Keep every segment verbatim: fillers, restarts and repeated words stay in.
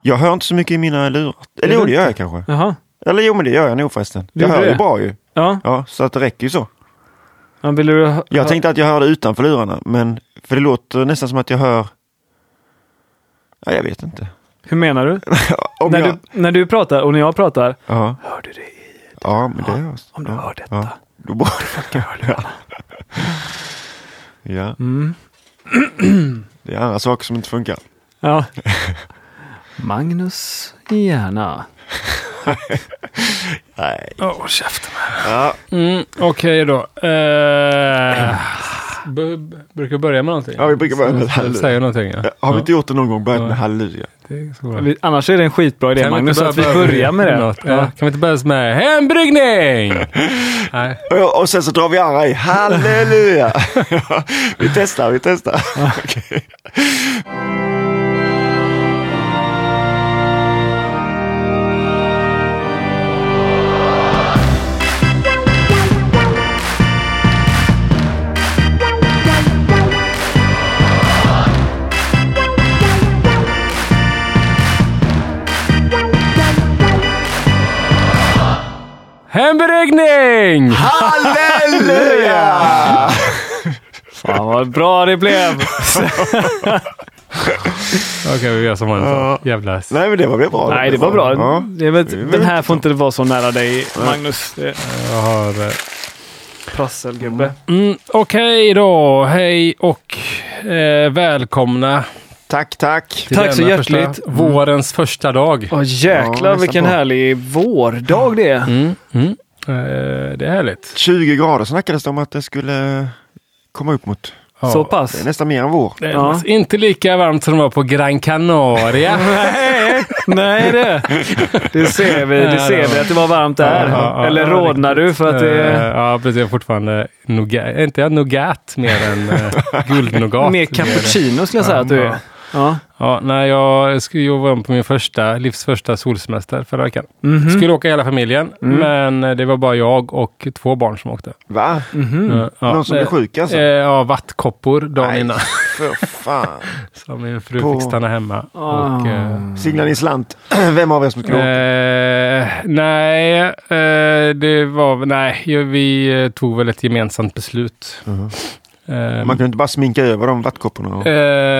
Jag hör inte så mycket i mina lurar. Eller jo, det gör jag kanske. Jaha. Eller jo, men det gör jag nog förresten. Jag hör ju bra ju. Ja. Ja, så att det räcker ju så. Ja, vill du hö- Jag tänkte att jag hörde utanför lurarna, men för det låter nästan som att jag hör... Ja, jag vet inte. Hur menar du? Om när, jag... du när du pratar och när jag pratar, Ja. hör du det i... Ja, men det hörs. Om du ja. hör detta. Ja. Då borde jag höra det. Ja. Mm. Det är andra saker som inte funkar. Ja. Magnus Järna. Nej. Åh, oh, käften. Ja. Mm, Okej okay då. Eh, b- b- brukar börja med någonting? Ja, vi brukar börja med halleluja. Säga någonting, ja. Har vi inte gjort det någon gång? Börjat Ja. med halleluja. Det är så bra. Vi, annars är det en skitbra idé, Kan vi Magnus, inte att vi börja- börjar med det. Något? Ja. Kan vi inte börja med hembryggning? Nej. Och, och sen så drar vi andra i halleluja. Vi testar, vi testar. Okej. Hembryggning! Halleluja! Fan vad bra det blev. Okej, vi gör som vanligt. Ja. Jävla... Nej, men det var väl bra. Nej, det var bra. Ja. Det är väl, den här får inte vara så nära dig, Magnus. Det är Jag har... eh, prasselgubbe. Mm, Okej då. Hej och eh, välkomna. Tack, tack. till Tack så denna hjärtligt. Första, vårens första dag. Åh jäklar, Ja, vilken nästan bra. härlig vårdag det är. Mm, mm. Eh, det är härligt. tjugo grader snackades det om att det skulle komma upp mot. Ja. Så Det är pass. nästan mer än vår. Det är Ja. inte lika varmt som det var på Gran Canaria. Nej, nej det. Det ser vi, det ser vi att det var varmt där. Ja, ja, Eller ja, rodnar du för att det Eh, är Ja, precis. Jag är fortfarande nougat. Inte jag nougat mer än uh, guldnougat. mer cappuccino skulle jag säga att du är. Ja. Ja, nej, jag skulle jobba på min första, livs första solsemester förra veckan. Mhm. Skulle åka hela familjen, Mm. men det var bara jag och två barn som åkte. Va? Mhm. Eh, ja, Någon som blir eh, sjuk alltså? eh, Ja, vattkoppor dagen Nej, innan. för fan. Så min fru På- fick stanna hemma. Ah. Och, eh, Signar ni slant? Vem av er som skulle åka? Eh, nej, eh, det var nej, ju- vi eh, tog väl ett gemensamt beslut. Mhm. Eh, Man kunde inte bara sminka över de vattkopporna. Och...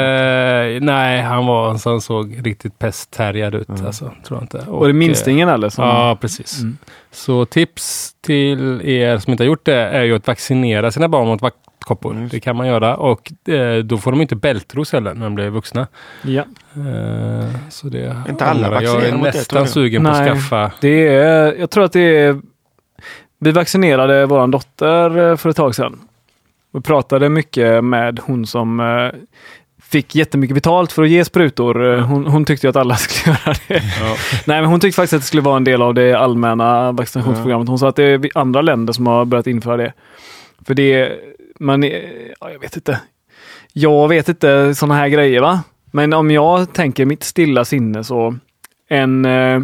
eh, nej, han var en sån såg riktigt pesthärjad ut. Mm. Alltså, tror jag inte. Och det minstingen eller? Som... Ja, precis. Mm. Så tips till er som inte har gjort det är ju att vaccinera sina barn mot vattkoppor. Mm. Det kan man göra. Och eh, då får de inte bältros heller när de blir vuxna. Ja. Eh, så det Inte alla ångrar jag. Jag är vaccinerar mot det, tror nästan jag. sugen på att Nej. skaffa. Det är, jag tror att det är... Vi vaccinerade vår dotter för ett tag sedan. Vi pratade mycket med hon som eh, fick jättemycket betalt för att ge sprutor. Eh, Hon, hon tyckte ju att alla skulle göra det. Ja. Nej, men hon tyckte faktiskt att det skulle vara en del av det allmänna vaccinationsprogrammet. Hon sa att det är andra länder som har börjat införa det. För det, man är, ja, jag vet inte. Jag vet inte sådana här grejer, va? Men om jag tänker mitt stilla sinne så en, eh,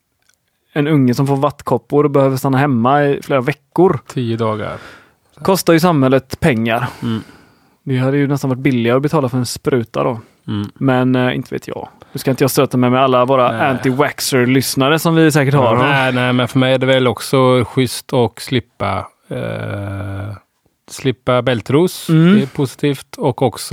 en unge som får vattkoppor och behöver stanna hemma i flera veckor Tio dagar. kostar ju samhället pengar. Mm. Det hade ju nästan varit billigare att betala för en spruta då. Mm. Men eh, inte vet jag. Nu ska inte jag stöta med med alla våra Nej. anti-vaxxer-lyssnare som vi säkert har. Nej, nej, men för mig är det väl också schysst att slippa eh, slippa bältros. Mm. Det är positivt. Och också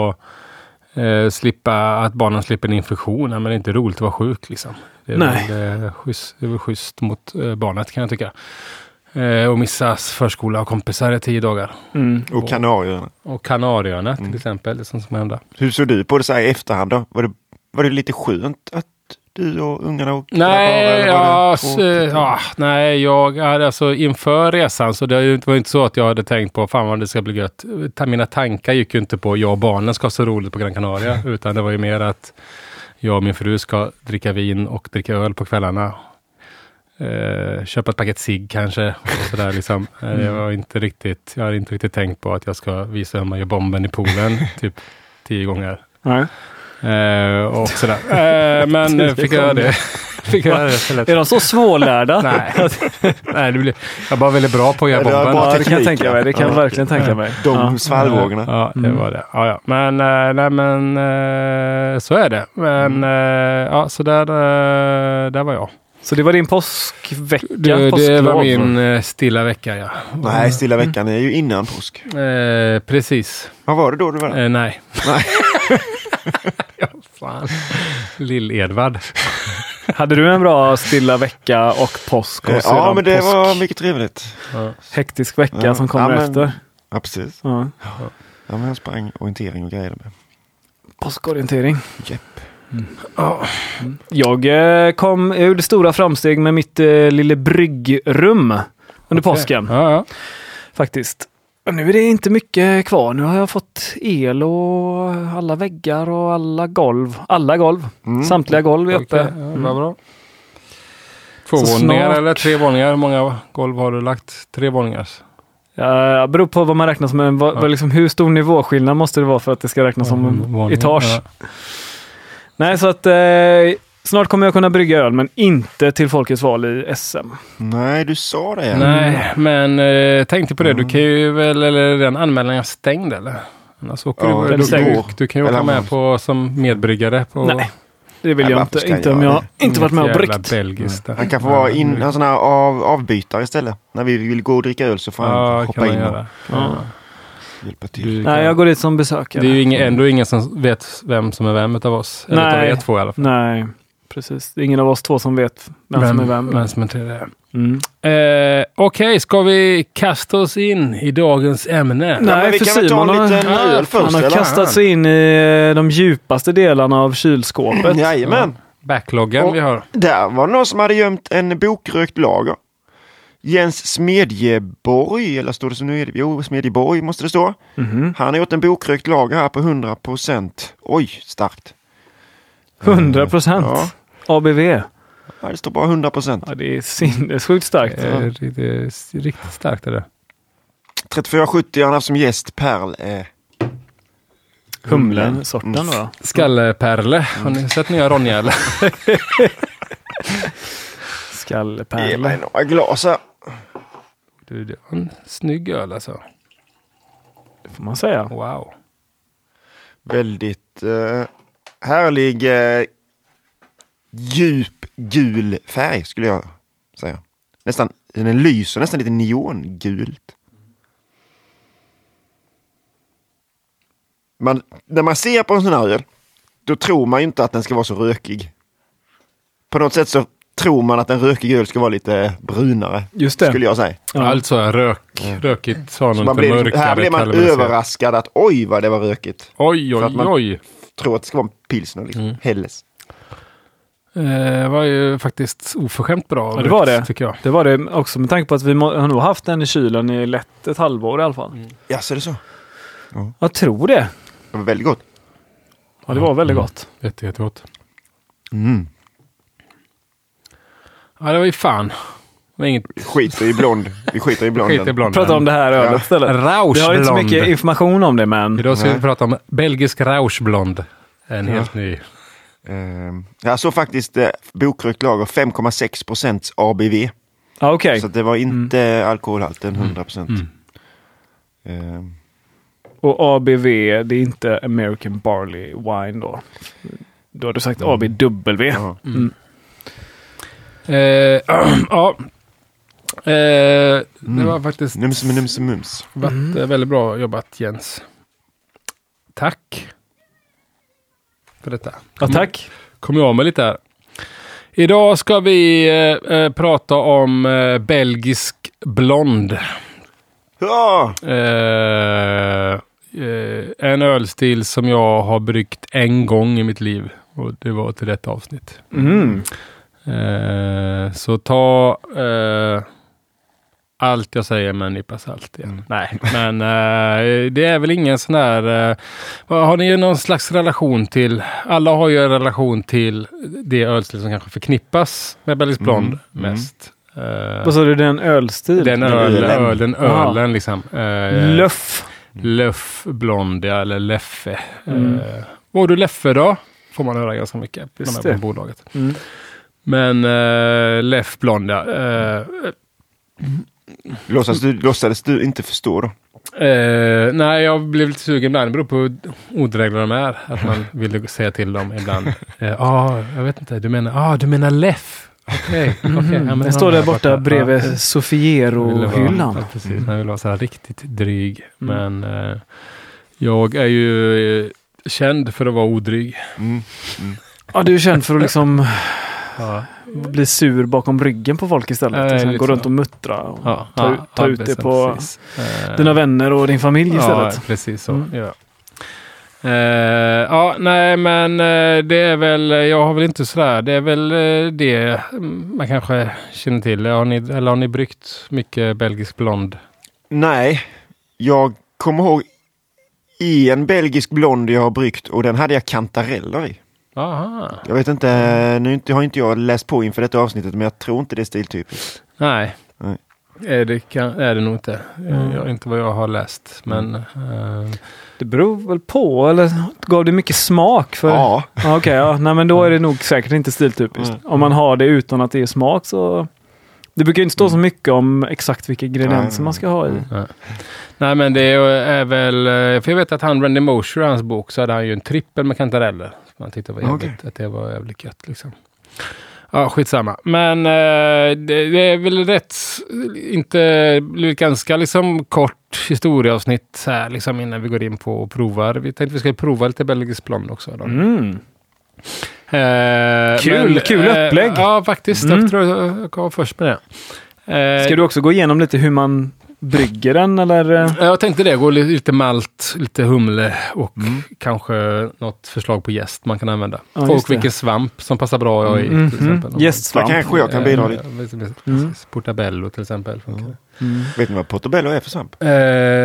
eh, slippa att barnen slipper en infektion. Nej, men det är inte roligt att vara sjuk liksom. Det är, Nej. Väl, eh, schysst, det är väl schysst mot eh, barnet kan jag tycka. Eh, och missas förskola och kompisar i tio dagar. Mm. Och Kanarieöarna. Och Kanarieöarna till Mm. exempel. Det är sånt som händer. Hur såg du på det så här i efterhand då? Var det, var det lite skönt att du och ungarna och Nej, grabbar, eller var ja, det s- tråkigt? ja, nej, jag hade alltså inför resan så det var ju inte- var inte så att jag hade tänkt på fan vad det ska bli gött. Ta- Mina tankar gick ju inte på jag och barnen ska ha så roligt på Gran Canaria utan det var ju mer att jag och min fru ska dricka vin och dricka öl på kvällarna. Eh, köpa ett paket cigg kanske och sådär liksom. Eh, jag var inte riktigt, jag hade inte riktigt tänkt på att jag ska visa hur man gör bomben i poolen typ tio gånger. Nej. Eh, och sådär. Eh, men eh, fick jag göra det. Fick jag rätt. Är de så svårlärda? Nej, Nej det blir, jag var väldigt bra på att göra Ja, det var bomben. bra Ja, det kan jag teknik, tänka mig. Det kan jag ja. verkligen tänka mig. De Ja. svallvågorna. Ja, det var det. Ja, ja. Men, eh, nej, men eh, så är det. Men, eh, ja, så där, eh, där var jag. Så det var din påskvecka? Det, det påsklov. var min eh, stilla vecka, ja. Nej, stilla veckan är ju innan påsk. Eh, precis. Vad var det då du var där? Eh, nej. Nej. Ja, fan. Lill-Edvard. Hade du en bra stilla vecka och påsk? Och Ja, sedan men det påsk? var mycket trevligt. Ja. Hektisk vecka Ja. som kommer Ja, men- efter. Ja, precis. Ja. Ja, men jag sprang orientering och grejer med. Påskorientering. Jepp. Ja. Jag eh, kom, jag gjorde stora framsteg med mitt eh, lilla bryggrum under påsken. Ja, ja. Faktiskt. Och nu är det inte mycket kvar. Nu har jag fått el och alla väggar och alla golv. Alla golv. Mm. Samtliga golv är uppe. Okej, ja, vad bra. Två Så våningar snart- eller tre våningar? Hur många golv har du lagt? Tre våningar. Ja, beror på vad man räknar som en, vad, Ja. vad liksom, hur stor nivåskillnad måste det vara för att det ska räknas som en Våning, etage. ja. Nej, så att eh, snart kommer jag kunna brygga öl, men inte till Folkets val i S M. Nej, du sa det. Nej, men eh, tänkte på det. Du kan ju väl, eller den anmälan är stängd eller? Annars åker Ja, du, den du, stängd. du, du kan ju åka Eller med annars. på som medbryggare. På Nej, det vill Nej, jag varför inte. ska Inte jag om göra jag inte varit med och Jävla bryggt. belgiskt. Han kan få vara in, en sån här av, avbytare istället. När vi vill gå och dricka öl så får han Ja, hoppa kan man in göra. och Ja. hjälpa till. Du Nej, kan- jag går dit som besökare. Det är ju ingen, ändå ingen som vet vem som är vem av oss. Eller Nej. av er två i alla fall. Nej, precis. Det är ingen av oss två som vet vem, som är vem. Vem som är tredje. Mm. Eh, Okej, ska vi kasta oss in i dagens ämne? Ja, men Nej, vi för kan väl ta Simon en har, liten Ja, öl först, han har eller? kastat sig in i eh, de djupaste delarna av kylskåpet. Jajamän. Backloggen Och- vi har. Där var det någon som hade gömt en bokrökt lager. Jens Smedjeborg, eller står det som nu är det? Jo, Smedjeborg måste det stå. Mhm. Han har gjort en bokrökt lager här på hundra procent. Oj, starkt. hundra procent Ja. A B V. Ja, det står bara hundra procent. Ja, det är sinnessjukt starkt. Eh, det, det är riktigt starkt är det. trettiofyra sjuttio har han haft som gäst. Perl är Humlen-sorten Mm. då. Skallepärle. Har ni sett nya Ronja eller? Ge mig Skallepärla. några glas här. Du, det var en snygg öl alltså. Det får man säga. Wow. Väldigt eh, härlig eh, djup gul färg skulle jag säga. Nästan, den lyser nästan lite neongult. Man, när man ser på en sån här öl, då tror man ju inte att den ska vara så rökig. På något sätt så tror man att en rökig öl ska vara lite brunare. Just det. Skulle jag säga. Ja. Alltså rök, rökigt sa Så någon man lite blir, mörkare. här blir man karamelliserat. överraskad att oj vad det var rökigt. Oj, För att oj, man- oj. Tror att det ska vara en pilsner liksom. Mm. Helles. Eh, var ju faktiskt oförskämt bra. Ja, det var det. Tycker jag. Det var det också med tanke på att vi må- har nog haft den i kylen i lätt ett halvår i alla fall. Ja, så är det så. Jag tror det. Det var väldigt gott. Ja, det var väldigt Mm. gott. Jätte, jättegott. Mm. Ja, det var ju fan. Det var inget Skiter i blond. Vi skiter i blonden. skit i blonden. Prata om det här ölet Ja. istället. Rauschblond. Vi har inte så mycket information om det, men Idag ska Nej. vi prata om belgisk Rauschblond. En Ja. helt ny. Ehm, jag såg faktiskt eh, bokrökt lager fem komma sex procent A B V. ja, okej. Så att det var inte alkoholhalten hundra procent. Mm. Ehm, Och A B V, det är inte American Barley Wine då. Då har du sagt A B W. ja. Mm. Eh, ja. Eh, det var faktiskt Nums, nums, mums. varit, Mm. eh, väldigt bra jobbat Jens. Tack. För detta. Ja, tack. Kommer jag med lite här. Idag ska vi eh, eh, prata om eh, belgisk blond. Ja! Eh, eh, en ölstil som jag har bryggt en gång i mitt liv. Och det var till detta avsnitt. Mm. Eh, så ta eh, allt jag säger med en nypa salt igen. Mm. Nej, men eh, det är väl ingen sån där... Eh, har ni någon slags relation till... Alla har ju en relation till det ölstil som kanske förknippas med belgisk blond Mm. Mm. mest. Eh, Vad sa du, det är en ölstil? den Den öl, ölen. öl, den Aha. ölen liksom. Eh, Löff. Löff blond, ja, eller Leffe. Mm. Eh, var du Leffe då? Får man höra ganska mycket Just de här det. på bolaget. Mm. Men uh, Lef Blond, ja. Uh, Låtsades du, låtsades du inte förstå då? Uh, nej, jag blev lite sugen ibland. Det beror på hur odrägliga de är. Att man vill säga till dem ibland. Ja, uh, ah, jag vet inte. Du menar, ah, du menar Lef. Okej. Okay, okay. Mm. Den står där borta, borta bredvid ja. Sofiero-hyllan. Ja, precis. Den vill vara så här riktigt dryg. Mm. Men uh, jag är ju uh, känd för att vara odryg. Mm. Mm. Ja, du är känd för att liksom... Ja. Bli sur bakom ryggen på folk istället. Äh, liksom, gå runt och muttra och ja, ta, ja, ta ja, ut precis, det på precis. dina vänner och din familj istället. Ja, precis så. Mm. Ja. Uh, ja, nej men uh, det är väl, jag har väl inte sådär, det är väl uh, det man kanske känner till. Har ni, eller har ni bryggt mycket belgisk blond? Nej, jag kommer ihåg en belgisk blond jag har bryggt och den hade jag kantareller i. Aha. Jag vet inte, nu har inte jag läst på inför detta avsnittet, men jag tror inte det är stiltypiskt. Nej, Nej. Är, det kan, är det nog inte. Mm. Jag, inte vad jag har läst, men... Uh... Det beror väl på, eller gav det mycket smak? För... Ja. Okej, okay, ja. Nej, men då är det nog säkert inte stiltypiskt. Mm. Om man har det utan att det är smak så... Det brukar inte stå så mycket om exakt vilka ingredienser mm. man ska ha i. Mm. Nej, men det är väl... För jag vet att han, Randy Mosher, i hans bok, så hade han ju en trippel med kantareller. Man tyckte det var jävligt, okay. att det var jävligt gött liksom. Ja, skitsamma. Men eh, det, det är väl rätt, inte blivit ganska liksom kort historieavsnitt här liksom innan vi går in på och provar. Vi tänkte vi ska prova lite belgisk blond också. Då. Mm. Eh, kul, men, kul upplägg. Eh, ja, faktiskt. Mm. Jag tror jag, jag kom först med det. Eh, ska du också gå igenom lite hur man brygger den eller? Jag tänkte det, gå lite malt, lite humle och mm. kanske något förslag på jäst man kan använda. Ja, och vilken svamp som passar bra i mm. till exempel. Jästsvamp. Där kanske jag kan bidra lite. Mm. Portabello till exempel. Mm. Mm. Vet ni vad portabello är för svamp? Eh,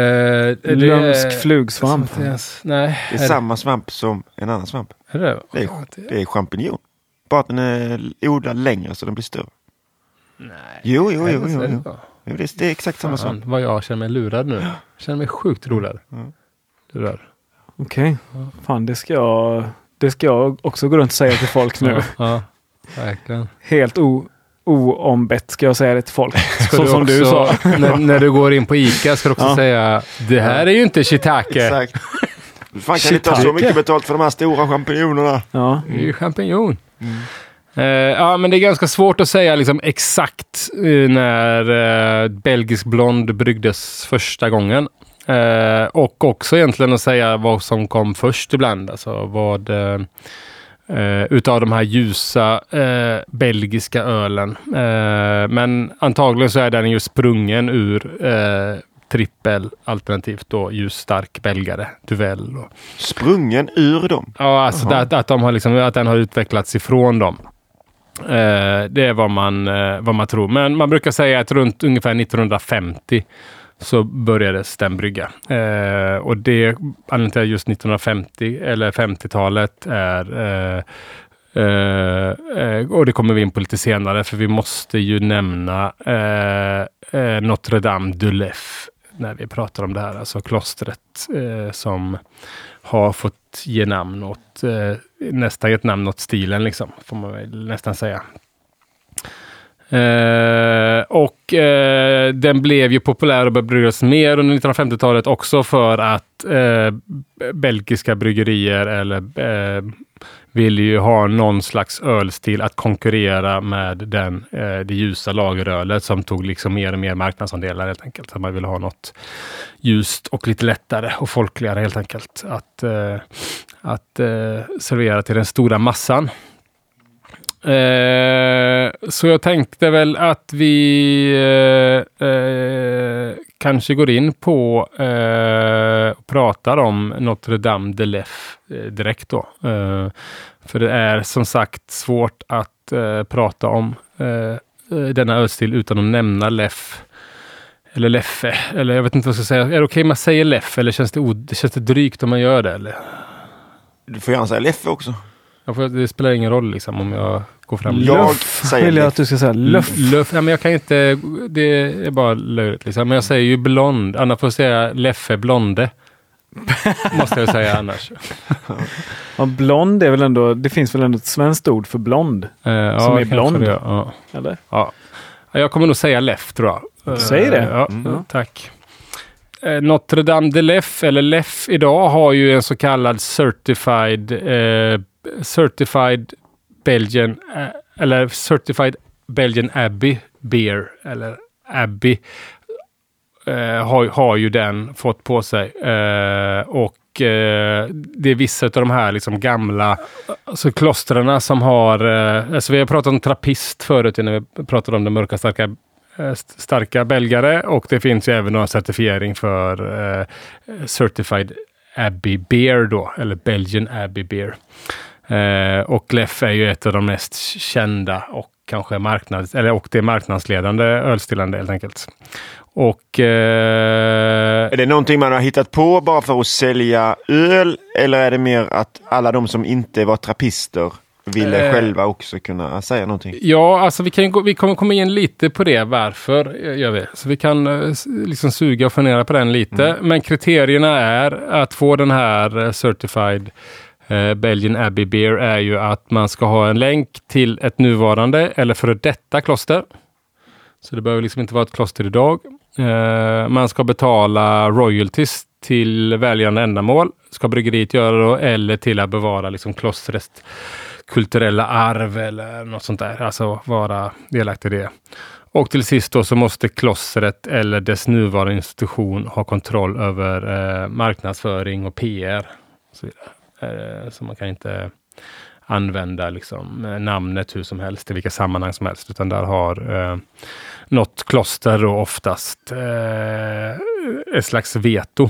är Lömsk flugsvamp. Nej. Det är, är samma svamp som en annan svamp. Är det? Det är, det är champinjon. Bara att den är odlad längre så den blir större. Nej. Jo, jo, jo. jo, jo. jo det, är, det är exakt samma sak. Vad jag känner mig lurad nu. Jag känner mig sjukt lurad. Mm. Lurad. Okej. Okay. Fan, det ska jag det ska jag också gå runt och säga till folk nu. Ja, ja, verkligen. Helt o, oombett ska jag säga det till folk. Ska så du som också, du sa. när, när du går in på Ica ska du också ja. säga det här är ju inte shiitake. Exakt. Du fan kan inte ha så mycket betalt för de här stora champinjonerna. Ja. Det är ju champinjon. Mm. Uh, ja, men det är ganska svårt att säga liksom, exakt uh, när uh, belgisk blond bryggdes första gången. Uh, och också egentligen att säga vad som kom först ibland. Alltså vad uh, uh, utav de här ljusa uh, belgiska ölen. Uh, men antagligen så är den ju sprungen ur uh, trippel alternativt då ljusstark belgare, Duvel. Och... Sprungen ur dem? Ja, alltså att, att, de har liksom, att den har utvecklats ifrån dem. Uh, det är vad man, uh, vad man tror. Men man brukar säga att runt ungefär nittonhundrafemtio så började den brygga. Uh, och det, anledningen till just nittonhundrafemtio eller femtiotalet är uh, uh, uh, och det kommer vi in på lite senare för vi måste ju nämna uh, uh, Notre Dame du Lef när vi pratar om det här. Alltså klostret uh, som har fått ge namn åt uh, nästan ett namn åt stilen liksom, får man väl nästan säga. Uh, och uh, den blev ju populär och började bryggas mer under nittonhundrafemtiotalet också för att uh, belgiska bryggerier eller uh, vill ju ha någon slags ölstil att konkurrera med den, uh, det ljusa lagerölet som tog liksom mer och mer marknadsandelar helt enkelt. Så man vill ha något ljust och lite lättare och folkligare helt enkelt att, uh, att uh, servera till den stora massan. Eh, så jag tänkte väl att vi eh, eh, kanske går in på eh, och pratar om Notre Dame de Lef eh, direkt då. Eh, för det är som sagt svårt att eh, prata om eh, denna ölstil utan att nämna Lef. Eller Leffe. Eller jag vet inte vad jag ska säga. Är det okej okay, man säger Lef eller känns det, od- känns det drygt om man gör det? Eller? Du får gärna säga Leffe också. Får, det spelar ingen roll liksom om jag går fram. Jag säger vill jag att du ska säga löff. Löff. Ja, men jag kan inte, det är bara löjligt liksom. Men jag säger ju blond. Anna får säga Leffe blonde. måste jag säga annars. Ja, blond är väl ändå, det finns väl ändå ett svenskt ord för blond. Eh, som ja, är blond. Det, ja. Eller? Ja. Jag kommer nog säga Leff, tror jag. Säg det. Ja, Mm. tack. Eh, Notre Dame de Leff, eller Leff idag, har ju en så kallad certified eh, certified Belgian eh, eller certified Belgian Abbey beer, eller Abbey eh, har, har ju den fått på sig. Eh, och eh, det är vissa av de här liksom gamla alltså klostrarna som har, eh, alltså vi har pratat om trappist förut när vi pratade om den mörka starka starka belgare, och det finns ju även en certifiering för eh, Certified Abbey Beer då, eller Belgian Abbey Beer. Eh, och Leff är ju ett av de mest kända och kanske marknads eller och det är marknadsledande ölstillande helt enkelt. Och eh, är det någonting man har hittat på bara för att sälja öl, eller är det mer att alla de som inte var trappister ville eh, själva också kunna säga någonting? Ja, alltså vi, kan gå, vi kommer komma in lite på det, varför gör vi. Så vi kan uh, liksom suga och fundera på den lite. Mm. Men kriterierna är att få den här uh, Certified uh, Belgian Abbey Beer är ju att man ska ha en länk till ett nuvarande eller före detta kloster. Så det behöver liksom inte vara ett kloster idag. Uh, man ska betala royalties till välgörande ändamål. Ska bryggeriet göra då, eller till att bevara liksom klostrets kulturella arv eller något sånt där. Alltså vara delaktig i det. Och till sist då så måste klostret eller dess nuvarande institution ha kontroll över eh, marknadsföring och P R. Och så vidare. Eh, så man kan inte använda liksom namnet hur som helst i vilka sammanhang som helst. Utan där har eh, något kloster och oftast eh, ett slags veto.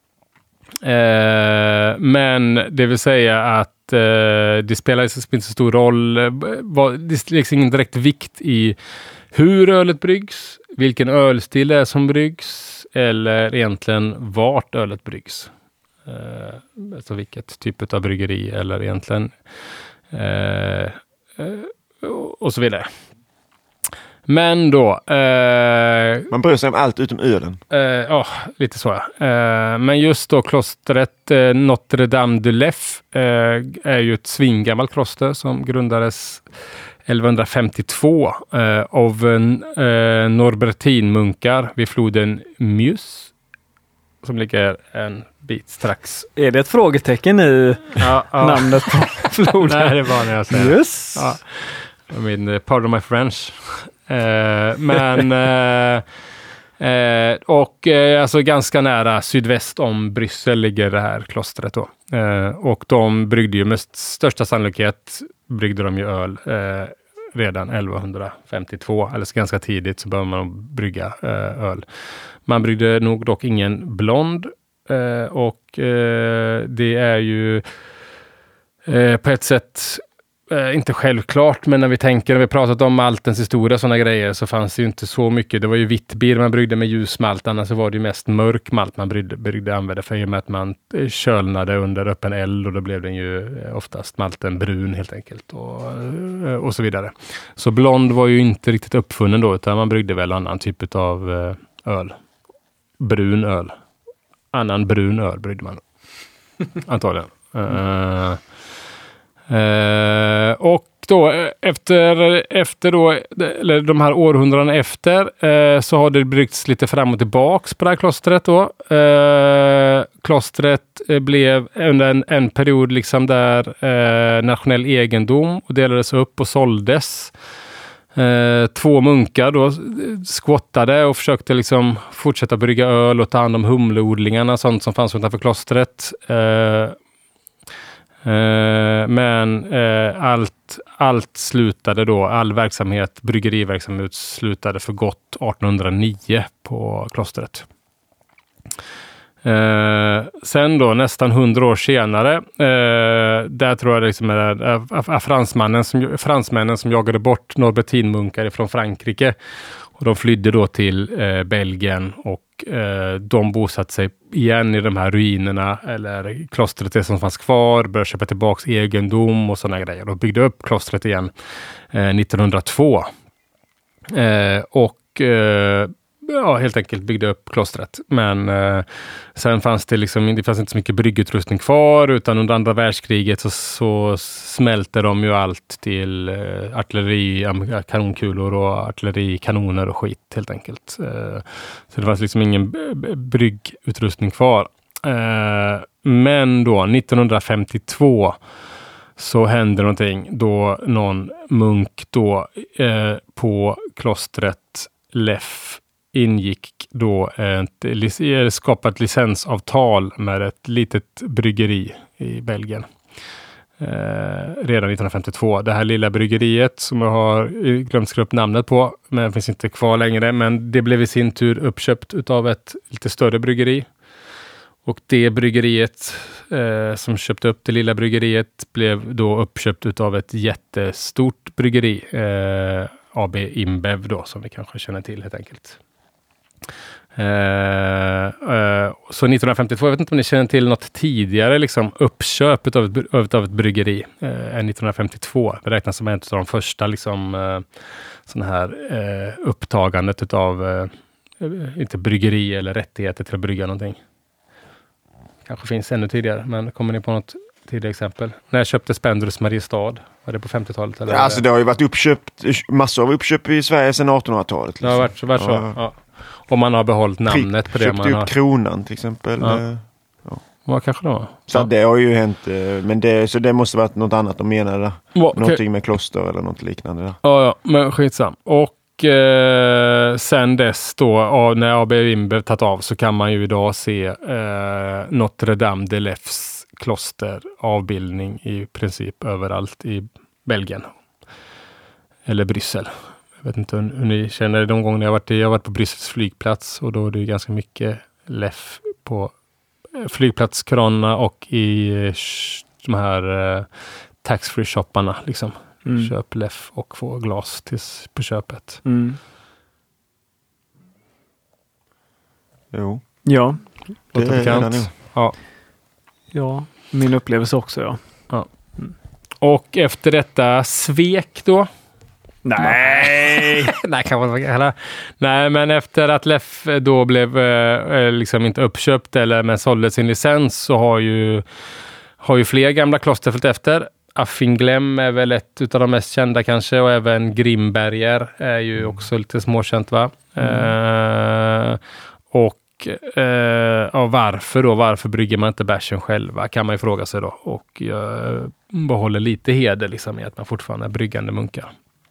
Eh, men det vill säga att det spelar inte så stor roll. Det är liksom ingen direkt vikt i hur ölet bryggs, vilken ölstil det är som bryggs, eller egentligen vart ölet bryggs. Eh, alltså vilket typ av bryggeri eller egentligen eh, och så vidare. Men då... Eh, Man bryr sig om allt utom ölen. Ja, eh, oh, lite så. Eh, men just då klostret eh, Notre Dame de Leff eh, är ju ett svingammalt kloster som grundades elvahundrafemtiotvå eh, av eh, norbertinmunkar vid floden Meuse, som ligger en bit strax. Är det ett frågetecken i ja, ja. namnet på floden? Nej, det var när jag säger Meuse. Ja. I mean, pardon my French. Eh, men eh, eh, och eh, alltså ganska nära sydväst om Bryssel ligger det här klostret då. Eh, och de bryggde ju med största sannolikhet bryggde de ju öl eh, redan elvahundrafemtiotvå, eller så ganska tidigt så började man brygga eh, öl. Man bryggde nog dock ingen blond eh, och eh, det är ju eh, på ett sätt Eh, inte självklart, men när vi tänker, när vi pratat om maltens historia och sådana grejer, så fanns det ju inte så mycket. Det var ju vitt bier man bryggde med ljus malt, annars så var det ju mest mörk malt man bryggde, bryggde använde för, i och med att man kölnade under öppen eld, och då blev den ju oftast malten brun helt enkelt och, och så vidare. Så blond var ju inte riktigt uppfunnen då, utan man bryggde väl annan typ av öl. Brun öl. Annan brun öl bryggde man antagligen. Uh, Uh, och då efter, efter då, eller de här århundraden efter uh, så har det bryggts lite fram och tillbaks på det här klostret då. Uh, klostret uh, blev under en, en period liksom där uh, nationell egendom och delades upp och såldes. Uh, två munkar då skottade och försökte liksom fortsätta brygga öl och ta hand om humleodlingarna, sånt som fanns utanför klostret. Uh, Uh, men uh, allt, allt slutade då, all verksamhet, bryggeriverksamhet slutade för gott artonhundranio på klostret. Uh, sen då nästan hundra år senare, uh, där tror jag det liksom är uh, fransmannen som, fransmännen som jagade bort norbertinmunkar från Frankrike, och de flydde då till uh, Belgien, och uh, de bosatte sig igen i de här ruinerna, eller klostret det som fanns kvar, började köpa tillbaks egendom och sådana grejer, och byggde upp klostret igen uh, nittonhundratvå. Uh, och uh, ja, helt enkelt byggde upp klostret. Men eh, sen fanns det liksom, det fanns inte så mycket bryggutrustning kvar, utan under andra världskriget så, så smälte de ju allt till eh, artilleri, kanonkulor och artillerikanoner och skit helt enkelt. Eh, så det fanns liksom ingen bryggutrustning kvar. Eh, men då, nittonhundrafemtiotvå så hände någonting då någon munk då eh, på klostret Läff ingick då ett skapat licensavtal med ett litet bryggeri i Belgien. Eh, redan nittonhundrafemtiotvå. Det här lilla bryggeriet som jag har glömt skriva upp namnet på, men finns inte kvar längre, men det blev i sin tur uppköpt utav ett lite större bryggeri. Och det bryggeriet eh, som köpte upp det lilla bryggeriet blev då uppköpt utav ett jättestort bryggeri. Eh, A B InBev då, som vi kanske känner till helt enkelt. Eh, eh, så nittonhundrafemtiotvå, jag vet inte om ni känner till något tidigare liksom, uppköp utav ett, utav ett bryggeri eh, än nittonhundrafemtiotvå. Det räknas som en av de första liksom, eh, sån här eh, upptagandet utav eh, inte bryggeri eller rättigheter till att brygga någonting. Kanske finns ännu tidigare, men kommer ni på något tidigare exempel? När jag köpte Spendrus Mariestad, var det på femtiotalet? Eller ja, alltså det har ju varit uppköpt, massor av uppköp i Sverige sedan artonhundratalet. Liksom. Det har varit, varit så, ja. Ja. Och man har behållit namnet Prick, på det man har. Köpt upp kronan till exempel. Ja. Ja. Vad kanske då? Så ja. det har ju hänt, men det, så det måste varit något annat de menade. Ja, okay. Någonting med kloster eller något liknande. Där. Ja, ja, men skitsam. Och Eh, sen dess då, när A B InBev tagit av, så kan man ju idag se eh, Notre Dame de Leffs kloster avbildning i princip överallt i Belgien. Eller Bryssel. Jag vet inte hur ni känner det de gånger jag har varit i. Jag har varit på Bryssels flygplats och då är det ganska mycket Leff på flygplatskranarna och i de här eh, tax-free-shopparna liksom. Mm. Köp Leff och få glas till, på köpet. Mm. Jo. Ja. Det är redan nu. Ja. Ja, min upplevelse också, ja. ja. Mm. Och efter detta svek då? Nej! Nej, kan man inte. Nej, men efter att Leff då blev eh, liksom inte uppköpt eller men sålde sin licens, så har ju har ju fler gamla kloster följt efter. Affinglemm är väl ett utav de mest kända kanske, och även Grimberger är ju också lite småkänt, va? Mm. Eh, och eh, ja, varför då? Varför brygger man inte bärsen själva? Kan man ju fråga sig då. Och jag behåller lite heder liksom i att man fortfarande är bryggande munkar.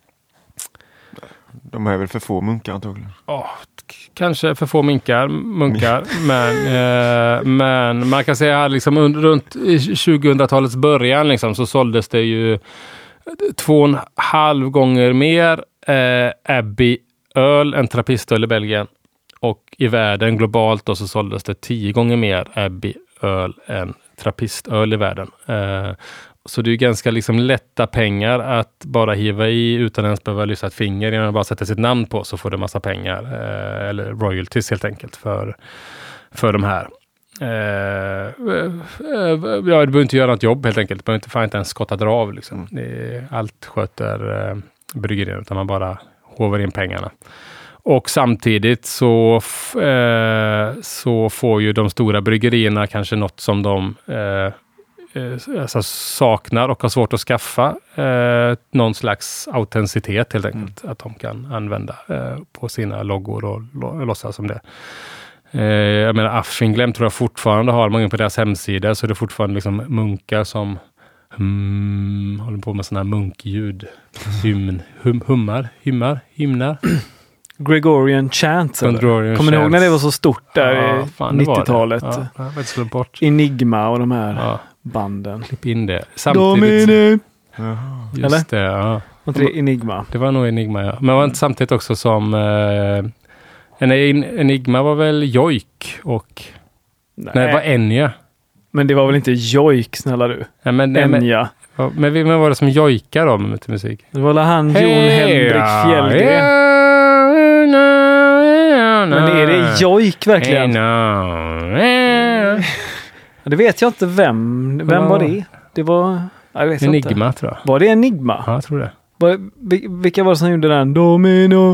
De är väl för få munkar antagligen. Ja, kanske för få minkar, munkar. men, eh, men man kan säga att liksom under, runt tjugohundratalets början liksom, så såldes det ju två och en halv gånger mer eh, Abbey-öl än trappistöl i Belgien. Och i världen globalt då, så såldes det tio gånger mer Abbey-öl än trappistöl i världen. Eh, Så det är ganska liksom lätta pengar att bara hiva i utan ens behöva lyfta ett finger. Innan man bara sätter sitt namn på, så får du massa pengar. Eh, eller royalties helt enkelt för, för de här. Eh, eh, ja, du behöver inte göra något jobb helt enkelt. Du behöver inte, fan inte ens skotta drav. Liksom. Det är, allt sköter eh, bryggerien, utan man bara hovar in pengarna. Och samtidigt så, f- eh, så får ju de stora bryggerierna kanske något som de eh, Alltså saknar och har svårt att skaffa eh, någon slags autenticitet helt enkelt. Mm. Att de kan använda eh, på sina loggor och lo- låtsas som det. Eh, jag menar, Affinglemm tror jag fortfarande har, många på deras hemsida, så är det fortfarande liksom munkar som hum, håller på med sådana här munkljud. Hymn, hum, hummar, hymmar, hymnar. Gregorian chants. Gregorian Kommer ni ihåg när det var så stort där ja, i fan, nittiotalet? Ja, jag vet inte, bort. Enigma och de här ja. banden. Klipp in det. Samtidigt. Just Eller? det, ja. Var det Enigma? Det var nog Enigma, ja. Men var inte samtidigt också som eh, en, Enigma var väl Jojk och nej, nej det var Enya. Men det var väl inte Jojk, snälla du? Ja, men, Enya. Men, men vem var det som Jojkar då med musik? Det var han hey, Jon Henrik Fjällgren. Yeah, no, no, men är det Jojk verkligen? Hey, no, yeah. Det vet jag inte vem. Vem var det? Det var... Jag vet Enigma inte. tror jag. Var det Enigma? Ja, jag tror det. Var, vilka var det som gjorde den? Domino.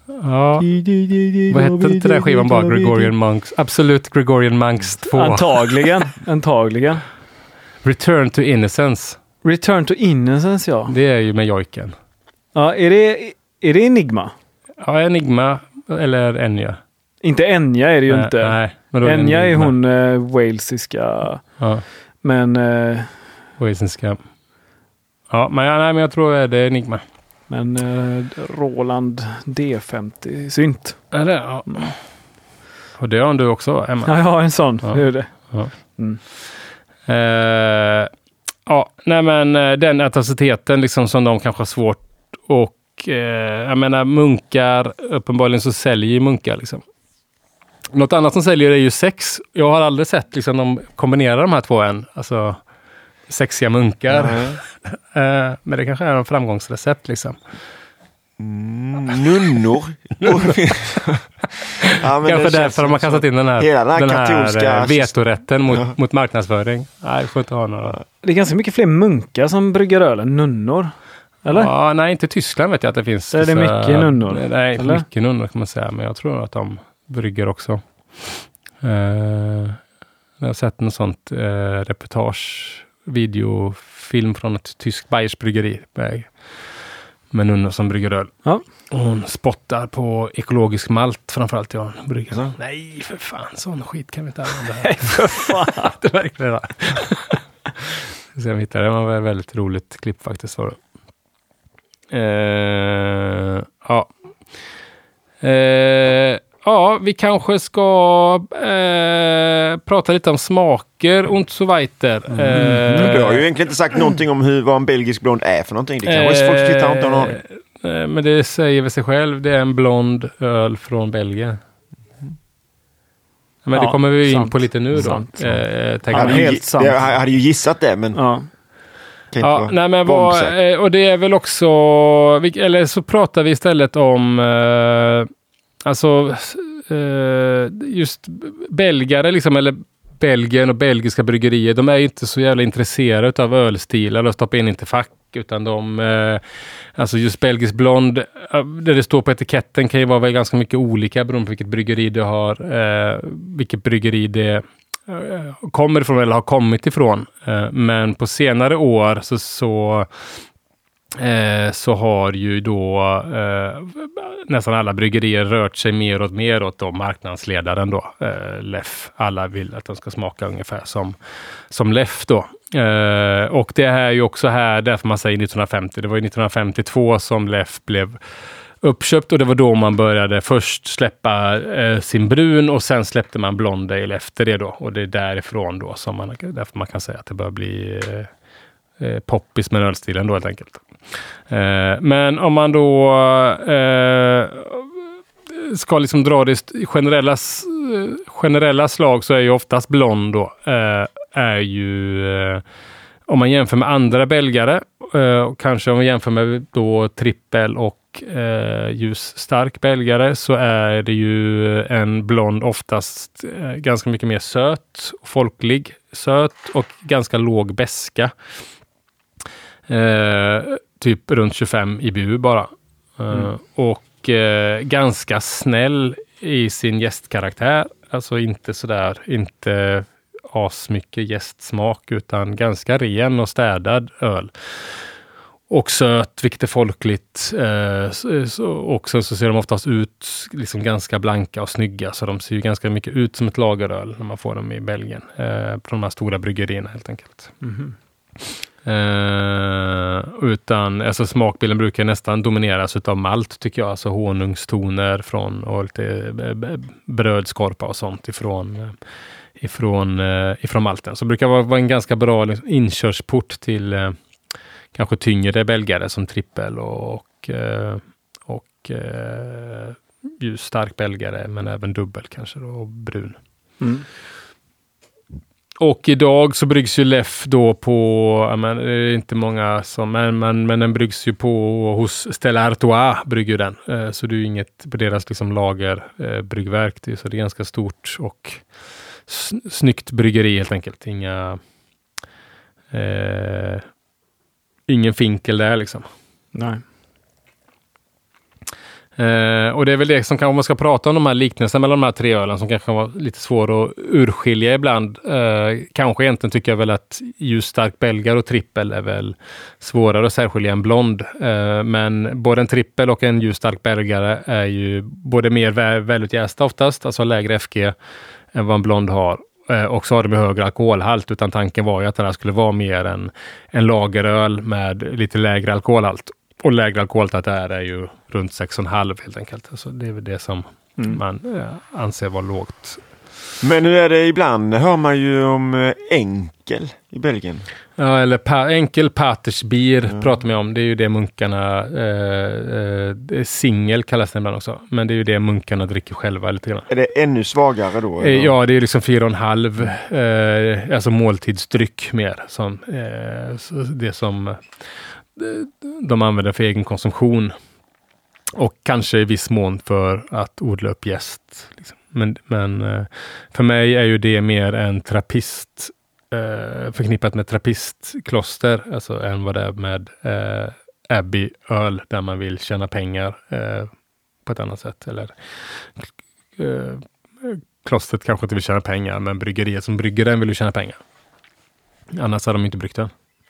Ja. Vad hette inte den skivan bara? Gregorian Monks. Absolut Gregorian Monks två. Antagligen. Antagligen. Return to Innocence. Return to Innocence, ja. Det är ju med Jojken. Ja, är det, är det Enigma? Ja, Enigma eller Enya. Inte Enya är det ju nej, inte. Nej, men då Enya är, är hon äh, walesiska. Ja. Men... Äh, walesiska. Ja, men, ja, nej, men jag tror att det är Enigma. Men äh, Roland D femtio synt. Är det? Ja. Mm. Och det har du också, Emma. Ja, jag har en sån. Ja. Hur är det? Ja. Mm. Uh, ja, nej men den atrociteten liksom som de kanske har svårt och uh, jag menar munkar, uppenbarligen så säljer ju munkar liksom. Något annat som säljer är ju sex. Jag har aldrig sett liksom de kombinerar de här två än. Alltså sexiga munkar. Mm. uh, men det kanske är en framgångsrecept liksom. Mm, nunnor. ja, kanske därför de har kastat in den här, den här, den här katolska vetorätten mot, ja. mot marknadsföring. Nej, vi får inte ha några. Det är ganska mycket fler munkar som brygger öl än nunnor. Eller? Ja, nej, inte i Tyskland vet jag att det finns. Är det så, mycket nunnor? Nej, eller? mycket nunnor kan man säga. Men jag tror att de brygger också. Uh, jag har sett en sånt uh, reportage, videofilm från ett tyskt Bayers bryggeri med, med nunnor som brygger öl. Ja. Och hon spottar på ekologisk malt framförallt. Ja, brygger. Så. Nej, för fan. Sån skit kan vi inte använda. Nej, för fan. Det är verkligen det. Så jag hittade det. Det var ett väldigt roligt klipp faktiskt. Var det. Uh, ja. Uh, ja, vi kanske ska uh, prata lite om smaker und so weiter. Mm. Uh, du har ju egentligen inte sagt någonting om hur, vad en belgisk blond är för någonting. Det kanske uh, folk tittar inte någon uh, Men det säger väl sig själv. Det är en blond öl från Belgien. Men ja, det kommer vi in sant. på lite nu då. Sant, sant. Uh, jag hade, helt sant. Jag hade ju gissat det, men... Ja. Ja, nej men vad, och det är väl också, eller så pratar vi istället om eh, alltså eh, just belgare liksom, eller Belgien och belgiska bryggerier, de är inte så jävla intresserade av ölstilar och stoppa in inte fack, utan de eh, alltså just belgisk blond, där det står på etiketten kan ju vara väl ganska mycket olika beroende på vilket bryggeri det har, eh, vilket bryggeri det kommer ifrån eller har kommit ifrån. Men på senare år så, så, eh, så har ju då eh, nästan alla bryggerier rört sig mer och mer åt då marknadsledaren då, eh, Leff. Alla vill att de ska smaka ungefär som, som Leff då. Eh, och det här är ju också här, därför man säger nittonhundrafemtio. Det var ju nittonhundrafemtiotvå som Leff blev uppköpt och det var då man började först släppa eh, sin brun och sen släppte man blond ale efter det då. Och det är därifrån då som man, därför man kan säga att det börjar bli eh, eh, poppis med ölstilen då helt enkelt. Eh, men om man då eh, ska liksom dra det generella, generella slag så är ju oftast blond då eh, är ju eh, om man jämför med andra belgare eh, och kanske om man jämför med då trippel och Eh, ljusstark belgare så är det ju en blond oftast eh, ganska mycket mer söt, folklig, söt och ganska låg beska. Eh, typ runt tjugofem I B U bara. Eh, mm. Och eh, ganska snäll i sin gästkaraktär. Alltså inte sådär, inte asmycket gästsmak utan ganska ren och städad öl. Och söt, vilket är folkligt. Eh, så, och så, så ser de oftast ut liksom ganska blanka och snygga. Så de ser ju ganska mycket ut som ett lageröl när man får dem i Belgien. Eh, på de här stora bryggerierna helt enkelt. Mm-hmm. Eh, utan, alltså smakbilden brukar nästan domineras utav malt tycker jag. Alltså honungstoner från, och lite brödskorpa och sånt ifrån, ifrån, ifrån malten. Så det brukar vara, vara en ganska bra liksom, inkörsport till kanske tyngre belgare som trippel och, och, och eh, ljus stark belgare men även dubbel kanske då, och brun. Mm. Och idag så bryggs ju Leff då på, ja, men, det är inte många som, men, men, men den bryggs ju på hos Stella Artois brygger den. Eh, så det är ju inget på deras liksom lager eh, bryggverk, det är, så det är ganska stort och s- snyggt bryggeri helt enkelt. Inga eh, ingen finkel där liksom. Nej. Eh, och det är väl det som kan, om man ska prata om de här liknelserna mellan de här tre ölen som kanske var lite svår att urskilja ibland. Eh, kanske egentligen tycker jag väl att just stark belgar och trippel är väl svårare att särskilja än blond. Eh, men både en trippel och en just stark belgare är ju både mer vä- välutjästa oftast, alltså lägre F G än vad en blond har. Eh, och så har de högre alkoholhalt, utan tanken var ju att det här skulle vara mer en, en lageröl med lite lägre alkoholhalt. Och lägre alkoholhalt är, är ju runt sex komma fem helt enkelt. Alltså det är väl det som mm. man eh, anser vara lågt. Men nu är det ibland, hör man ju om eh, enkel i Belgien. Ja, eller pa- enkel Patersbier mm. pratar man om. Det är ju det munkarna, eh, eh, singel kallas det ibland också. Men det är ju det munkarna dricker själva lite grann. Är det ännu svagare då? Eh, ja, det är liksom fyra och en halv, eh, alltså måltidsdryck mer. Som, eh, det som de använder för egen konsumtion. Och kanske i viss mån för att odla upp jäst. Liksom. Men, men för mig är ju det mer en trappist, eh, förknippat med trappistkloster, alltså än vad det är med eh, Abbey-öl där man vill tjäna pengar eh, på ett annat sätt. Eller eh, klostret kanske inte vill tjäna pengar, men bryggeriet som brygger den vill ju tjäna pengar. Annars har de inte bryggt den.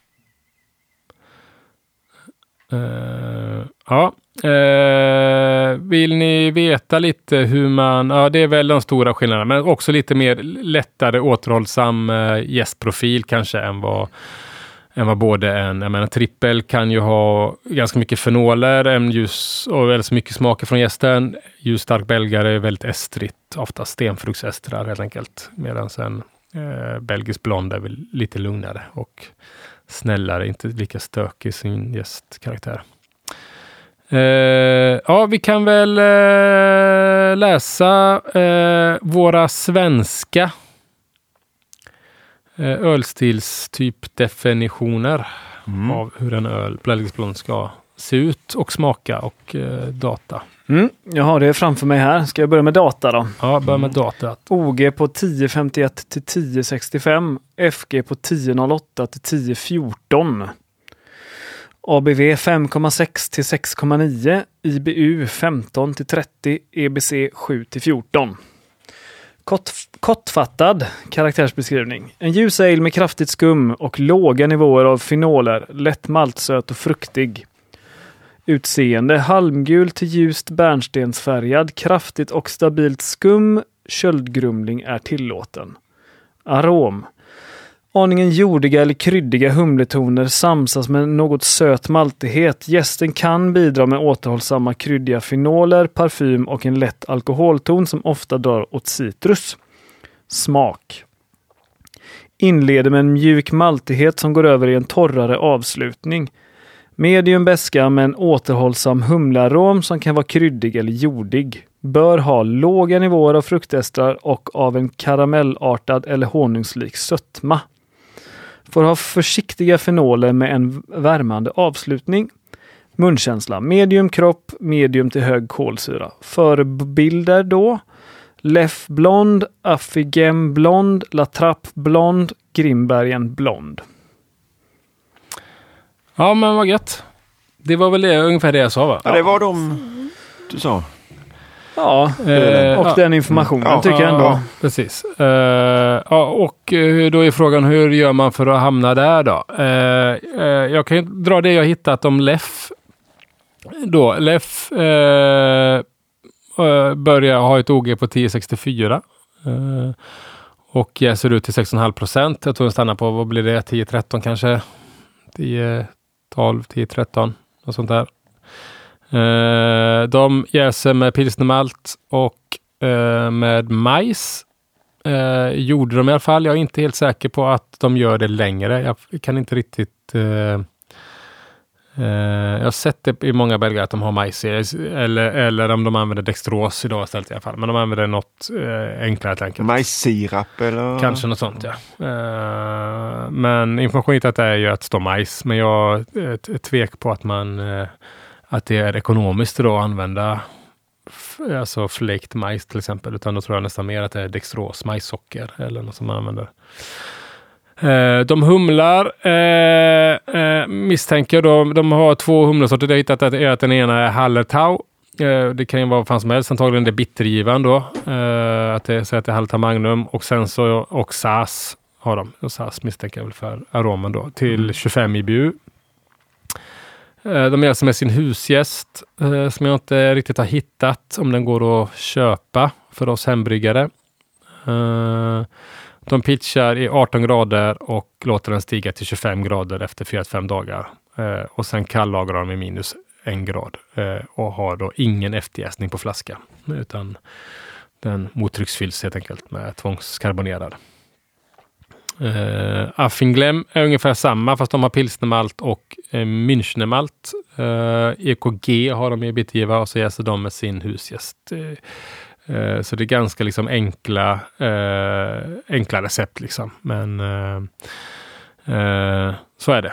Uh, ja, uh, vill ni veta lite hur man, ja det är väl de stora skillnaderna, men också lite mer lättare återhållsam uh, gästprofil kanske än vad, än vad både en, jag menar trippel kan ju ha ganska mycket fenoler, en ljus och väldigt mycket smaker från gästen. Ljus stark belgare är väldigt estrigt, ofta stenfruktsästrar helt enkelt, medan sen uh, belgisk blond är väl lite lugnare och snällare, inte lika stökig i sin gästkaraktär. Uh, ja, vi kan väl uh, läsa uh, våra svenska uh, ölstilstyp-definitioner mm. av hur en öl, belgisk blond, ska se ut och smaka och uh, data. Mm, jag har det framför mig här. Ska jag börja med data då? Ja, börja med data. O G på tio femtioett till tio sextiofem. F G på tio noll åtta till tio fjorton. A B V fem komma sex till sex komma nio. I B U femton till trettio. E B C sju till fjorton. Kort, kortfattad karaktärsbeskrivning. En ljus ale med kraftigt skum och låga nivåer av fenoler. Lätt maltsöt och fruktig. Utseende halmgul till ljust bärnstensfärgad, kraftigt och stabilt skum, köldgrumling är tillåten. Arom. Aningen jordiga eller kryddiga humletoner samsas med något söt maltighet. Gästen kan bidra med återhållsamma kryddiga fenoler, parfym och en lätt alkoholton som ofta drar åt citrus. Smak. Inleder med en mjuk maltighet som går över i en torrare avslutning. Medium beska med en återhållsam humlarom som kan vara kryddig eller jordig. Bör ha låga nivåer av fruktestrar och av en karamellartad eller honungslik sötma. Får ha försiktiga fenoler med en värmande avslutning. Munkänsla. Medium kropp, medium till hög kolsyra. Förebilder då. Leff blond, Affigem blond, La Trappe blond, Grimbergen blond. Ja, men vad gött. Det var väl det, ungefär det jag sa, va? Ja, det var de du sa. Ja, eh, och ja. Den informationen ja, tycker jag ändå. Ja, precis. Uh, ja, och uh, då är frågan, hur gör man för att hamna där då? Uh, uh, jag kan ju dra det jag hittat om Leff. Då, Leff uh, uh, börjar ha ett O G på tio sextiofyra. Uh, och jäser ut till sex komma fem procent. Jag tror den stannar på, vad blir det? tio tretton kanske? tio tolv, tio tretton och sånt där. Uh, de jäser med pilsnermalt och uh, med majs. Uh, gjorde de i alla fall. Jag är inte helt säker på att de gör det längre. Jag kan inte riktigt... Uh, uh, jag har sett det i många belgare att de har majs i, eller, eller om de använder dextros idag istället i alla fall. Men de använder något uh, enklare helt enkelt. Majssirap eller? Kanske något sånt, ja. Uh, men information att det är ju att stå majs. Men jag är tvek på att man... Uh, att det är ekonomiskt då att använda f- alltså flaked majs till exempel, utan då tror jag nästan mer att det är dextros, majssocker eller något som man använder. Eh, de humlar eh, eh, misstänker de, de har två humlesorter. Jag har hittat att, att den ena är Hallertau Eh, det kan ju vara vad fan som helst. Antagligen det bittergivan då. Eh, att det säger att det är Halta Magnum. Och sen så och S A S har de. Och S A S misstänker jag väl för aromen då. Till mm. tjugofem I B U. Eh, de gör som med sin husgäst. Eh, som jag inte riktigt har hittat. Om den går att köpa för oss hembryggare. Eh, de pitchar i arton grader. Och låter den stiga till tjugofem grader efter fyra till fem dagar. Eh, och sen kallagrar de i minus en grad eh, och har då ingen efterjäsning på flaska utan den mottrycksfylls helt enkelt med tvångskarbonerad. Eh, Affinglemm är ungefär samma fast de har pilsnermalt och eh, Münchnermalt. Eh, E K G har de i bittergiva och så jäser de med sin husgäst. Eh, eh, så det är ganska liksom enkla eh, enkla recept liksom. Men eh, eh, så är det.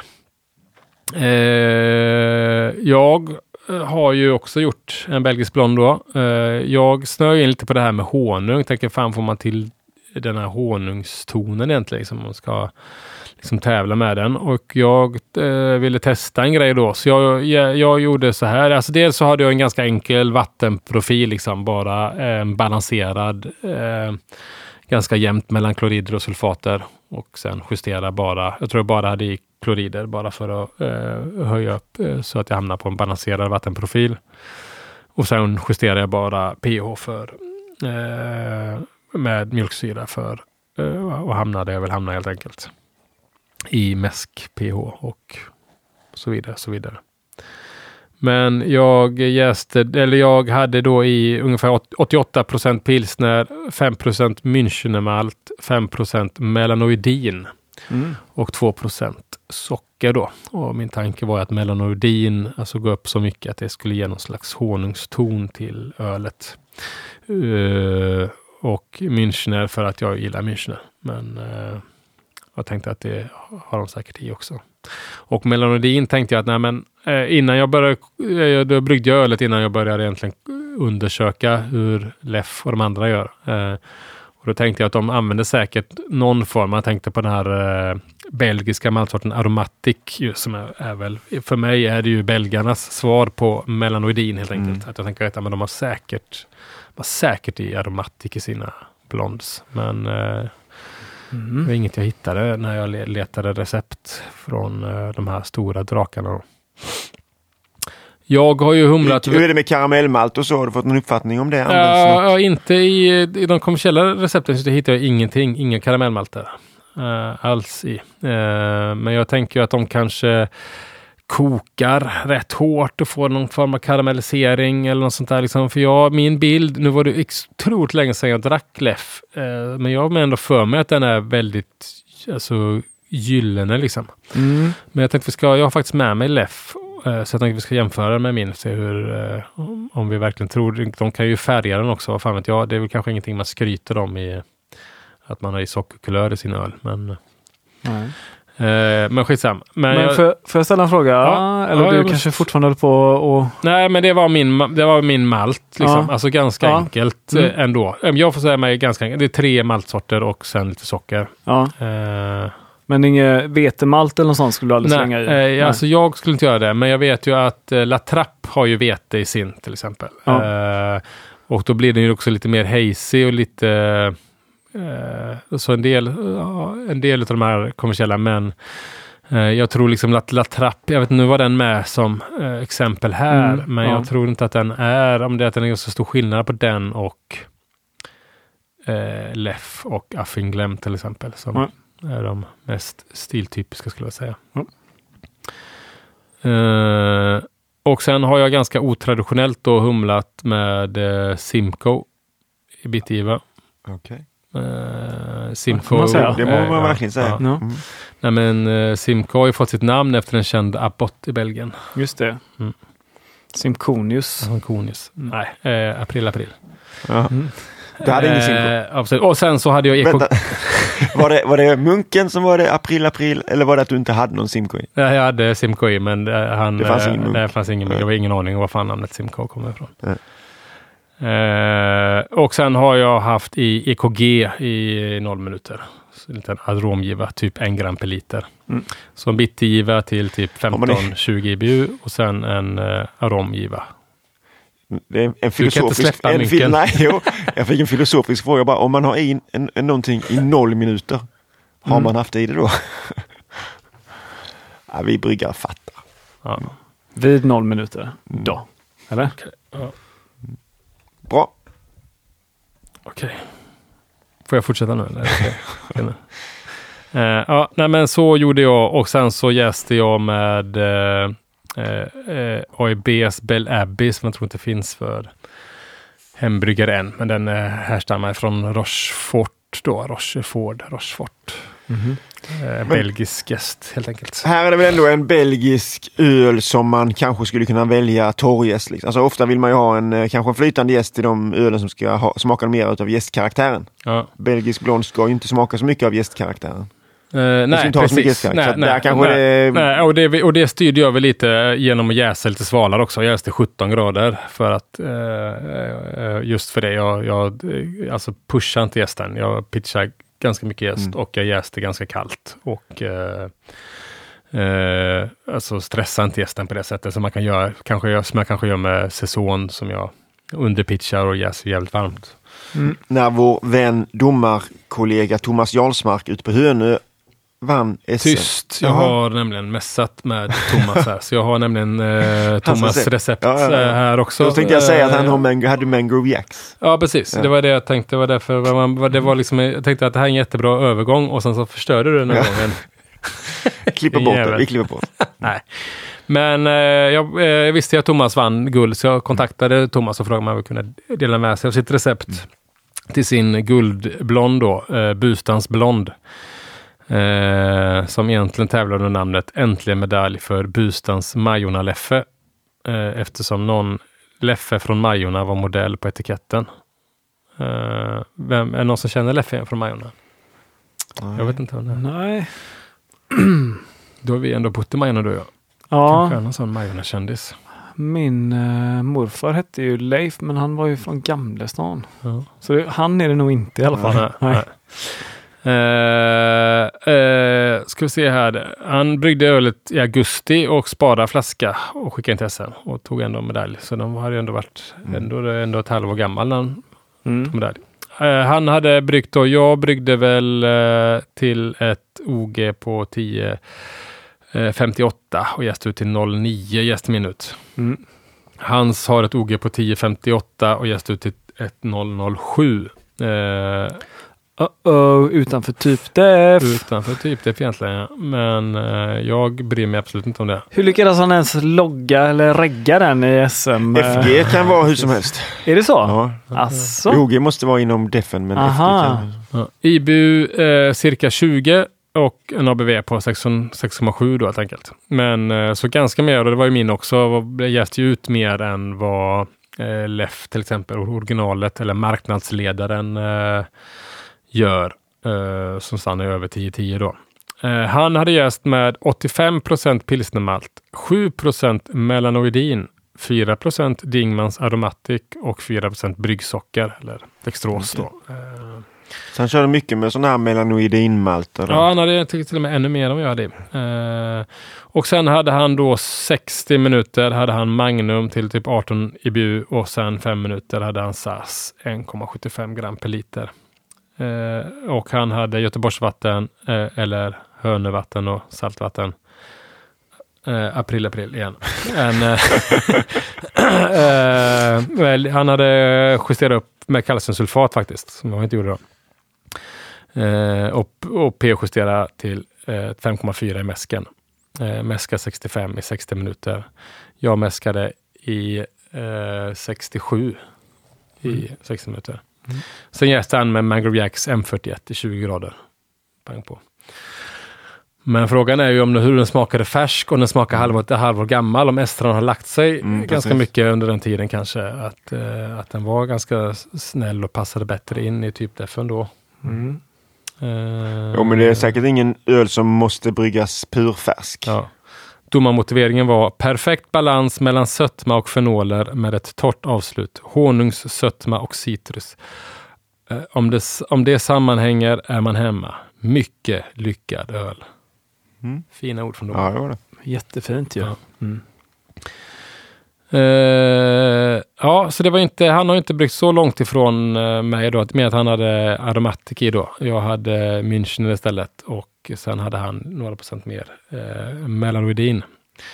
Eh, jag har ju också gjort en belgisk blond då. Eh, jag snöar in lite på det här med honung. Tänker fan får man till den här honungstonen egentligen liksom, man ska liksom tävla med den. Och jag eh, ville testa en grej då. Så jag, jag, jag gjorde så här. Alltså dels så hade jag en ganska enkel vattenprofil liksom. Bara eh, balanserad. Eh, ganska jämnt mellan klorider och sulfater. Och sen justera bara. Jag tror jag bara hade i klorider bara för att eh, höja upp eh, så att jag hamnar på en balanserad vattenprofil. Och sen justerar jag bara pH för eh, med mjölksyra för eh, och hamnar där jag vill hamna helt enkelt. I mäsk-pH och så vidare, så vidare. Men jag jäste, eller jag hade då i ungefär åttioåtta procent pilsner, fem procent Münchnermalt, fem procent melanoidin mm. och två procent socker då. Och min tanke var att melanoidin alltså gå upp så mycket att det skulle ge någon slags honungston till ölet. Uh, och Münchner för att jag gillar Münchner. Men uh, jag tänkte att det har de säkert i också. Och melanoidin tänkte jag att nej, men, eh, innan jag började, eh, då bryggde jag ölet innan jag började egentligen undersöka hur Leff och de andra gör. Eh, och då tänkte jag att de använder säkert någon form. Jag tänkte på den här eh, belgiska maltsorten Aromatic ju, som är, är väl, för mig är det ju belgarnas svar på melanoidin helt enkelt. Mm. Att jag tänker att ja, men de har säkert, har säkert i Aromatic i sina blonds. Men eh, Mm. det var inget jag hittade när jag letade recept från uh, de här stora drakarna. Jag har ju humlat... Hur är det med karamellmalt och så? Har du fått någon uppfattning om det? Ja, uh, inte i, i de kommersiella recepten så hittar jag ingenting. Inga karamellmalter uh, alls i. Uh, men jag tänker ju att de kanske kokar rätt hårt och får någon form av karamellisering eller något sånt där. Liksom. För jag, min bild, nu var det otroligt länge sedan jag drack Leff. Eh, men jag har ändå för mig att den är väldigt alltså, gyllene liksom. Mm. Men jag tänkte vi ska, jag har faktiskt med mig Leff. Eh, så jag tänkte vi ska jämföra med min. Se hur, eh, om, om vi verkligen tror. De kan ju färga den också. Vad fan vet jag. Det är väl kanske ingenting man skryter om i att man har i sockerkulör i sin öl. Men... Mm. Uh, men skitsam. Men, men jag, för, får jag ställa en fråga? Ja, eller ja, du kanske måste... fortfarande håller på och... Nej, men det var min, det var min malt. Liksom. Ja. Alltså ganska ja. enkelt mm. ändå. Jag får säga mig ganska enkelt. Det är tre maltsorter och sen lite socker. Ja. Uh, men inget vetemalt eller något sånt skulle du aldrig slänga i? Uh, nej, alltså jag skulle inte göra det. Men jag vet ju att uh, La Trappe har ju vete i sin till exempel. Ja. Uh, och då blir den ju också lite mer hazy och lite... Uh, Uh, så en del, uh, en del av de här kommersiella, men uh, jag tror liksom att La Trappe, jag vet inte, nu var den med som uh, exempel här, mm, men ja. jag tror inte att den är, om det är att den är så stor skillnad på den och uh, Leff och Affinglemm till exempel, som mm. är de mest stiltypiska skulle jag säga. Mm. Uh, och sen har jag ganska otraditionellt då humlat med uh, Simcoe i bittergiva. Okej. Okay. Uh, Simcoe, man säga. Det må man uh, verkligen säga. Ja. Mm. Nej, men uh, Simcoe har ju fått sitt namn efter en känd abbot i Belgien. Just det. Mm. Simconius. Simconius. Mm. Nej, uh, april, april. Ja. Mm. Du hade ingen Simcoe. Uh, absolut. Och sen så hade jag eko... var, det, var det munken som var det april, april? Eller var det att du inte hade någon Simcoe? Ja, jag hade Simcoe, men uh, han... Det fanns ingen uh, munk. Det fanns ingen munk. Jag har ingen aning om var fan namnet Simcoe kommer ifrån. Ja. Uh, och sen har jag haft i E K G i noll minuter. Så en liten aromgiva, typ en gram per liter. Mm. Så en bittergiva till typ femton till tjugo I B U och sen en uh, aromgiva. Det är en, en Du kan inte filosofisk... släppa en mynken. Nej, jo, jag fick en filosofisk fråga bara. Om man har i en, en, en, någonting i noll minuter, har Mm. man haft i det då? Ja, vi bryggar fattar. Ja. Vid noll minuter. Då. Eller? Ja. Bra. Okej. Får jag fortsätta nu? Eller? Okej. Okej, nu. Eh, ja, nej, men så gjorde jag och sen så jäste jag med eh, eh, A I B:s Bell Abbey som jag tror inte finns för hembryggare än. Men den eh, härstammar från Rochefort då. Rochefort. Rochefort. Mhm. Eh, belgisk gäst helt enkelt. Här är det väl ändå en belgisk öl som man kanske skulle kunna välja torrjäst. Liksom. Alltså ofta vill man ju ha en, kanske en flytande jäst i de ölen som ska ha, smaka mer av jästkaraktären. Ja. Belgisk blond ska ju inte smaka så mycket av jästkaraktären. Uh, nej, inte har så mycket precis. skatt. Nej, Så nej, där kanske nej, det- nej. Och, det, och det styrde jag väl lite genom att jäsa lite svalare också. Jag jäste sjutton grader för att eh, eh, just för det. Jag, jag eh, alltså pushar inte jästen. Jag pitchar ganska mycket jäst Mm. och jag jäste ganska kallt. Och eh, eh, alltså stressar inte jästen på det sättet som man kan göra. Kanske jag, som jag kanske gör med säsong som jag underpitchar och jäser jävligt varmt. När vår vän domarkollega Thomas Jarlsmark ute på Hönö vann S M. Tyst. Jag Jaha. har nämligen mässat med Thomas här. Så jag har nämligen eh, Thomas recept. recept Ja, ja, ja. eh, här också. Så tänkte jag säga att han Eh, har mango, hade mangrove jacks. Ja, precis. Ja. Det var det jag tänkte. Det var därför man, det var liksom, jag tänkte att det här är en jättebra övergång och sen så förstörde du den här Ja. gången. Klipper bort det. Jävel. Vi klipper bort. Nej. Men eh, jag, eh, jag visste att Thomas vann guld så jag kontaktade Thomas och frågade om han ville kunna dela med sig av sitt recept till sin guldblond då, eh, Bustans blond. Eh, som egentligen tävlar under namnet Äntligen medalj för Bustans Majorna-Leffe. Eh, eftersom någon Leffe från Majorna var modell på etiketten. Eh, vem, är det någon som känner Leffe från Majorna? Jag vet inte vem det är. Nej. Då har vi ändå bott i Majorna då, ja. Ja, Kanske är någon sån Majorna-kändis. min uh, morfar hette ju Leif, men han var ju från Gamlestan. Ja. Så det, han är det nog inte i alla fall. Nej, nej. Eh, eh, ska vi se här. Han bryggde ölet i augusti och sparade flaska och skickade in till S M och tog ändå medalj. Så de hade ju ändå varit ändå, ändå ett halvår gammal när han Mm. tog medalj. Eh, han hade bryggt då, jag bryggde väl eh, till ett O G på tio femtioåtta och jäste ut till noll nio jästminut. Mm. Hans har ett O G på tio femtioåtta och jäste ut till ett noll noll sju. Eh, Uh-oh, utanför typ def. Utanför typ det egentligen, ja. Men eh, jag bryr mig absolut inte om det. Hur lyckades han ens logga eller regga den i S M? F G kan vara hur som helst. Är det så? Ja. Asså? O G måste vara inom defen, men Aha. F G kan... Ja. I B U eh, cirka tjugo och en A B V på sex komma sju då helt enkelt. Men eh, så ganska mer, och det var ju min också, det jäste ju ut mer än vad eh, Leff till exempel, originalet eller marknadsledaren eh, gör, eh, som stannar över tio tio då. Eh, han hade jäst med åttiofem procent pilsnermalt, sju procent melanoidin, fyra procent Dingmans aromatic och fyra procent bryggsocker eller dextros då. Eh, Så han körde mycket med sådana här melanoidinmalter. Ja, han hade till och med ännu mer än vad jag hade. Eh, och sen hade han då sextio minuter hade han Magnum till typ arton I B U och sen fem minuter hade han S A S en komma sjuttiofem gram per liter. Eh, och han hade Göteborgsvatten eh, eller Hönövatten och saltvatten. Eh, april, april igen. En, eh, eh, väl, han hade justerat upp med kalciumsulfat faktiskt, som jag inte gjorde då. Eh, och, och P-justera till eh, fem komma fyra i mäsken. Eh, mäska sextiofem i sextio minuter. Jag mäskade i eh, sextiosju i sextio minuter. Mm. Sen jäste han med Mangrove Jacks M fyrtioett i tjugo grader. Pang på. Men frågan är ju om hur den smakade färsk och den smakar halvår, ett halvår gammal. Om estrarna har lagt sig Mm, ganska precis. mycket under den tiden kanske. Att, eh, att den var ganska snäll och passade bättre in i typ defen då. Mm. Eh, Jo, men det är säkert ingen öl som måste bryggas purfärsk. Ja. Domarmotiveringen var perfekt balans mellan sötma och fenoler med ett torrt avslut. Honungs, sötma och citrus. Eh, om, det, om det sammanhänger är man hemma. Mycket lyckad öl. Mm. Fina ord från domaren. Ja, det var det. Jättefint ju. Ja. Mm. Eh, Ja, så det var inte, han har inte bryggt så långt ifrån mig då, med att han hade aromatik i då. Jag hade München istället och sen hade han några procent mer eh, Melanoidin.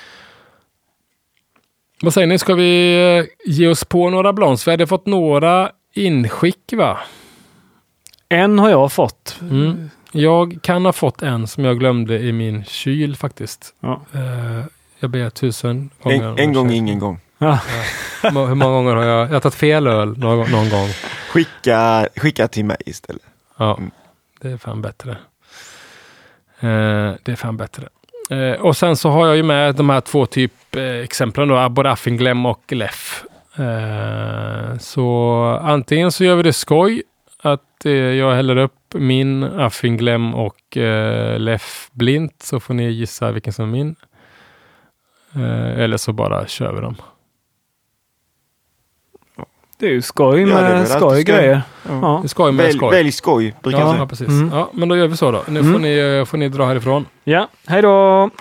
Vad säger ni, ska vi ge oss på några blons? Vi hade fått några inskick, va? En har jag fått. Mm. Jag kan ha fått en som jag glömde i min kyl faktiskt. Ja. Uh, jag ber tusen gånger. En, en gång, ingen gång. Ja. Ja. Hur många gånger har jag... Jag har tagit fel öl någon, någon gång. Skicka, skicka till mig istället. Ja, Mm. det är fan bättre. Uh, det är fan bättre. Uh, och sen så har jag ju med de här två typ uh, exemplen då. Både Affenglem och Leff. Uh, så antingen så gör vi det skoj. Att uh, jag häller upp min Affenglem och uh, Leff blint. Så får ni gissa vilken som är min. Uh, eller så bara kör vi dem. Det är ju skoj Ja, det är med väl skoj alltid skoj. grejer. Ja. Ja. Det är skoj med Välj, skoj. välj skoj, brukar jag Ja, säga. ja, precis. Mm. Ja, men då gör vi så då. Nu Mm. får, ni, får ni dra härifrån. Ja, hej då!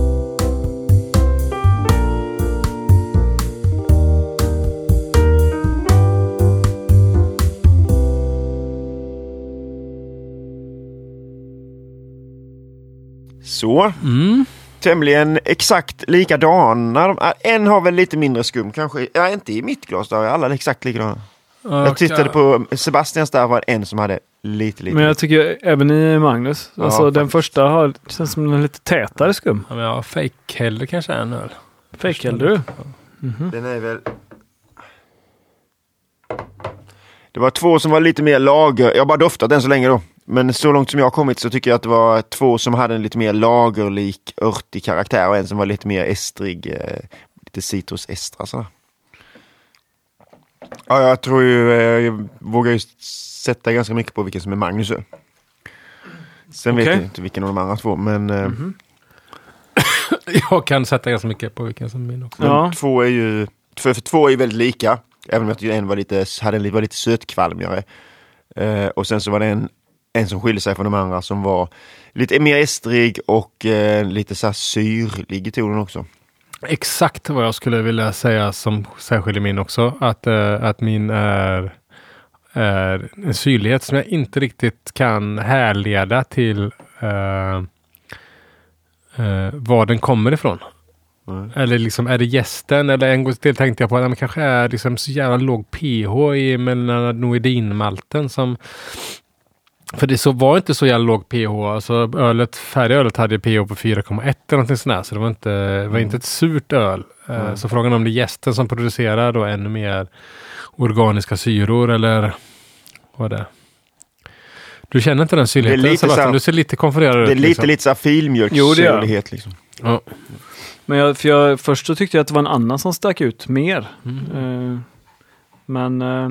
Så, Mm. tämligen exakt likadana. De- En har väl lite mindre skum kanske. Ja, inte i mitt glas, då är alla exakt likadana. Jag tittade på Sebastians, där var en som hade lite, lite. Men jag tycker även i Magnus. Ja, Alltså den faktiskt. första har, känns som en lite tätare skum. Ja, men jag har fake heller kanske en öl. Fake hällde du? Den är väl... Det var två som var lite mer lager. Jag har bara doftat än så länge då. Men så långt som jag har kommit så tycker jag att det var två som hade en lite mer lagerlik, örtig karaktär och en som var lite mer estrig, eh, lite citrusestra sådär. Ja, jag tror ju, eh, jag vågar ju sätta ganska mycket på vilken som är Magnus. Sen vet Okej. jag inte vilken av de andra två, men, eh, Jag kan sätta ganska mycket på vilken som är min också. men Ja. två är ju, för, för två är ju väldigt lika. Även om jag tycker en var lite, hade en, var lite sötkvalmigare. Eh, och sen så var det en, en som skilde sig från de andra som var lite mer estrig och eh, lite så här syrlig i tonen också. Exakt vad jag skulle vilja säga som särskild i min också. Att, äh, att min är, är en syrlighet som jag inte riktigt kan härleda till äh, äh, var den kommer ifrån. Mm. Eller liksom, är det gästen? Eller en gång till tänkte jag på att det kanske är liksom så jävla låg pH i melanoidinmalten som... För det så var inte så jävla låg pH. Alltså ölet, färdiga ölet hade pH på fyra komma ett eller någonting sånt där. Så det var inte, det var inte ett surt öl. Mm. Så frågan om det är gästen som producerar då ännu mer organiska syror eller vad det är. Du känner inte den syrligheten? Det är lite Sebastian? så här- Du ser lite konfererad ut. Det är lite, liksom. lite så här Jo, det gör filmjölkssyrlighet liksom. Ja. Men jag, för jag, först så tyckte jag att det var en annan som stack ut mer. Mm. Eh, men... Eh,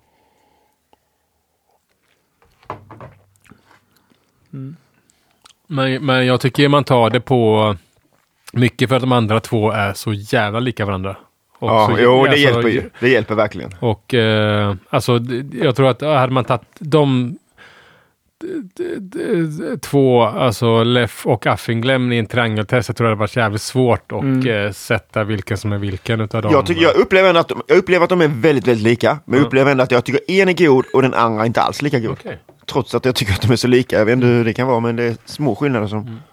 Men, men jag tycker man tar det på mycket för att de andra två är så jävla lika varandra. Och Ja, så, jo, det alltså, hjälper ju. Det hjälper verkligen. Och eh, alltså d- jag tror att ja, hade man tagit de d- d- d- två, alltså Leff och Affenglem i en triangeltest, jag tror det hade varit jävligt svårt att Mm. eh, sätta vilken som är vilken utav dem. Jag, tycker, jag, upplever ändå att de, jag upplever att de är väldigt, väldigt lika. Men jag Ja. upplever ändå att jag tycker en är god och den andra inte alls lika god. Okej. Trots att jag tycker att de är så lika. Jag vet inte hur det kan vara, men det är små skillnader som... Mm.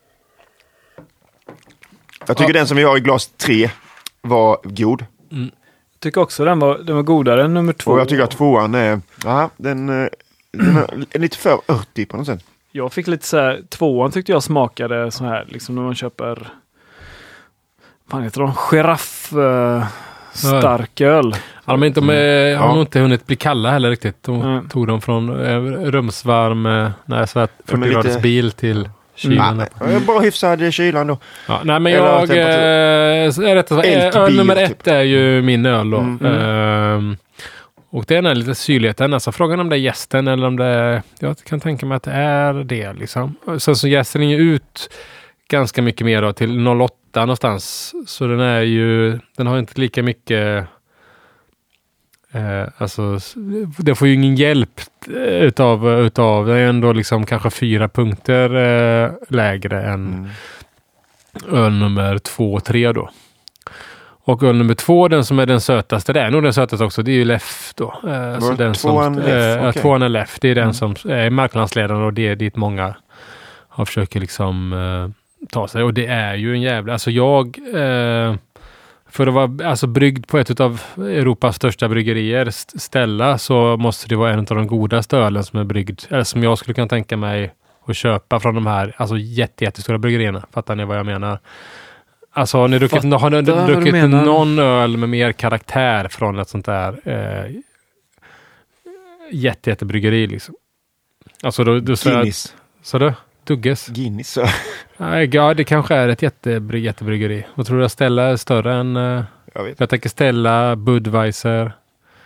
Jag tycker Ja. den som vi har i glas tre var god. jag tycker också den var, den var godare än nummer två. Och jag tycker att tvåan är... Ja, den, eh, den är lite för örtig på något sätt. Jag fick lite så här, tvåan tyckte jag smakade så här, liksom när man köper, vad heter de, giraff uh, starköl. Ja, de, är inte, de är, har Ja. nog inte hunnit bli kalla heller riktigt. De Mm. tog dem från eh, rumsvarm, eh, nej, så att Ja, men fyrtio graders lite- bil till kylan. Mm. Ja, bara hyfsad kylan då. Ja, nej, men Eller jag... Eh, temperatur. är rätt, att- Eld eh, till öl bil, nummer typ. ett är ju min öl då. Mm. Ehm, och det är den här lite syrligheten. Alltså frågan om det är gästen eller om det är... Jag kan tänka mig att det är det liksom. Sen så gästen är ju ut ganska mycket mer då till noll åtta någonstans. Så den är ju... Den har inte lika mycket... Eh, alltså, s- det får ju ingen hjälp eh, utav, utav det är ändå liksom kanske fyra punkter eh, lägre än Mm. öl nummer två och tre då. Och öl nummer två, den som är den sötaste, det är nog den sötaste också, det är ju Leff då. Eh, så den tvåan som, Leff, eh, okay. Tvåan är Leff, det är den mm. som är marknadsledande och det är dit många har försöker liksom eh, ta sig. Och det är ju en jävla, alltså jag eh, för att vara alltså bryggd på ett av Europas största bryggerier, Stella, så måste det vara en av de godaste ölen som är bryggd, eller som jag skulle kunna tänka mig att köpa från de här alltså jätte, jättestora bryggerierna. Fattar ni vad jag menar? Alltså har ni druckit, har ni druckit någon öl med mer karaktär från ett sånt där eh, jätte, jättebryggeri liksom? Alltså då, då Guinness. Så du? Dugges? Guinness. Nej, ja, det kanske är ett jättebry, jättebryggeri. Jag tror att Stella är större än... Uh, jag vet. Jag tänker Stella, Budweiser,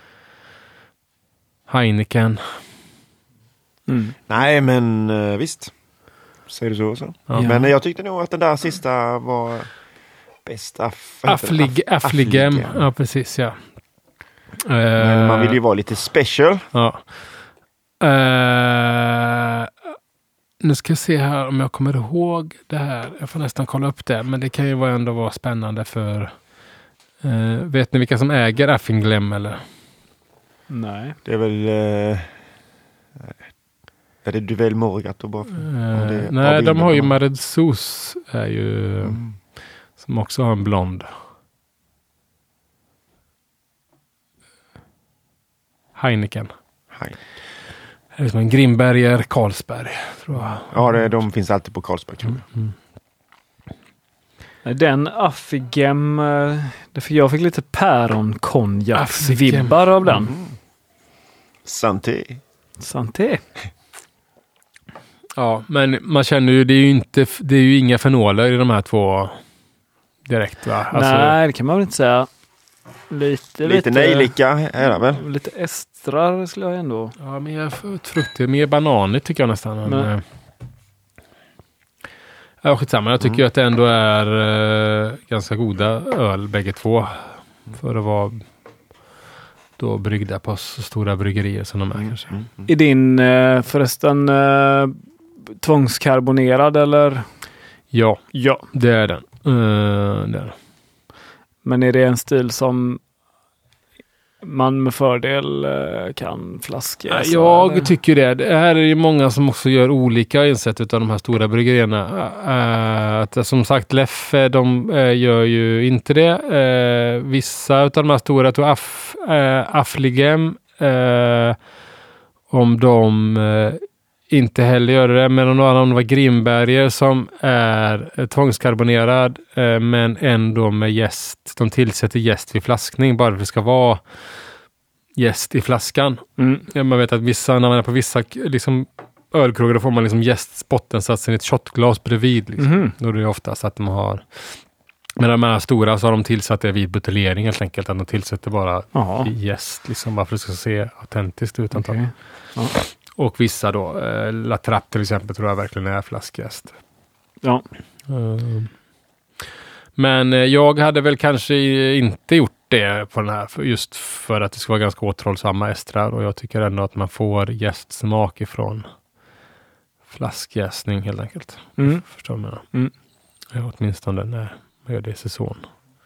Heineken. Mm. Nej, men uh, visst. Säger du så så. Ja. Men uh, jag tyckte nog att den där sista var bäst. Aff, Afflig, Aff, Affligem. Ja, precis, ja. Men uh, man vill ju vara lite special. Ja. Uh, Nu ska jag se här om jag kommer ihåg det här. Jag får nästan kolla upp det. Men det kan ju ändå vara spännande för... Eh, vet ni vilka som äger Affligem eller? Nej. Det är väl... Eh, är det Duvel Morgat och bara... Eh, det nej, de har ju Maredsus. Är ju... Mm. Som också har en blond. Heineken. Heineken. Det är som en Grimberger, Carlsberg, tror jag. Ja, det, de finns alltid på Carlsberg. Mm. Mm. Den Affligem, jag fick lite päron-konjaks-vibbar av den. Mm. Santé. Santé. Ja, men man känner ju, det är ju inte, det är ju inga fenoler i de här två direkt, va? Alltså, nej, det kan man väl inte säga. Lite, lite nejlika är det väl? Lite estrar skulle jag ändå. Ja, mer fruktigt, mer bananigt tycker jag nästan. Men, men, ja, skitsamma. Jag tycker mm. att det ändå är uh, ganska goda öl bägge två. För att vara då bryggda på så stora bryggerier som de är mm. kanske. Mm. Är din uh, förresten uh, tvångskarbonerad eller? Ja, ja. det är den. Uh, det är den. Men är det en stil som man med fördel uh, kan flaska? Alltså, jag eller? tycker det. Det här är ju många som också gör olika insätt utav de här stora bryggerierna. Uh, att, som sagt, Leff, de uh, gör ju inte det. Uh, vissa utav de här stora, tror Aff, uh, Affligem, uh, om de uh, inte heller gör det, men några av de var Grimberger som är tvångskarbonerad eh, men ändå med jäst. De tillsätter jäst vid flaskning bara för att det ska vara jäst i flaskan. Mm. Ja, man vet att vissa, när man är på vissa liksom, ölkrogar, då får man liksom jästbottensatsen i ett shotglas bredvid. Liksom. Mm. Då är det ofta så att de har... Men de här stora så har de tillsatt det vid buteljering helt enkelt. Att de tillsätter bara jäst liksom, bara för att det ska se autentiskt ut. Okay. Ja. Och vissa då, eh, La Trappe till exempel, tror jag verkligen är flaskjäst. Ja. Uh, men eh, jag hade väl kanske inte gjort det på den här, för, just för att det ska vara ganska återhållsamma estrar. Och jag tycker ändå att man får jästsmak ifrån flaskjäsning helt enkelt. Mm. Förstår du vad jag menar? Mm. Ja, åtminstone när man gör det i säsong.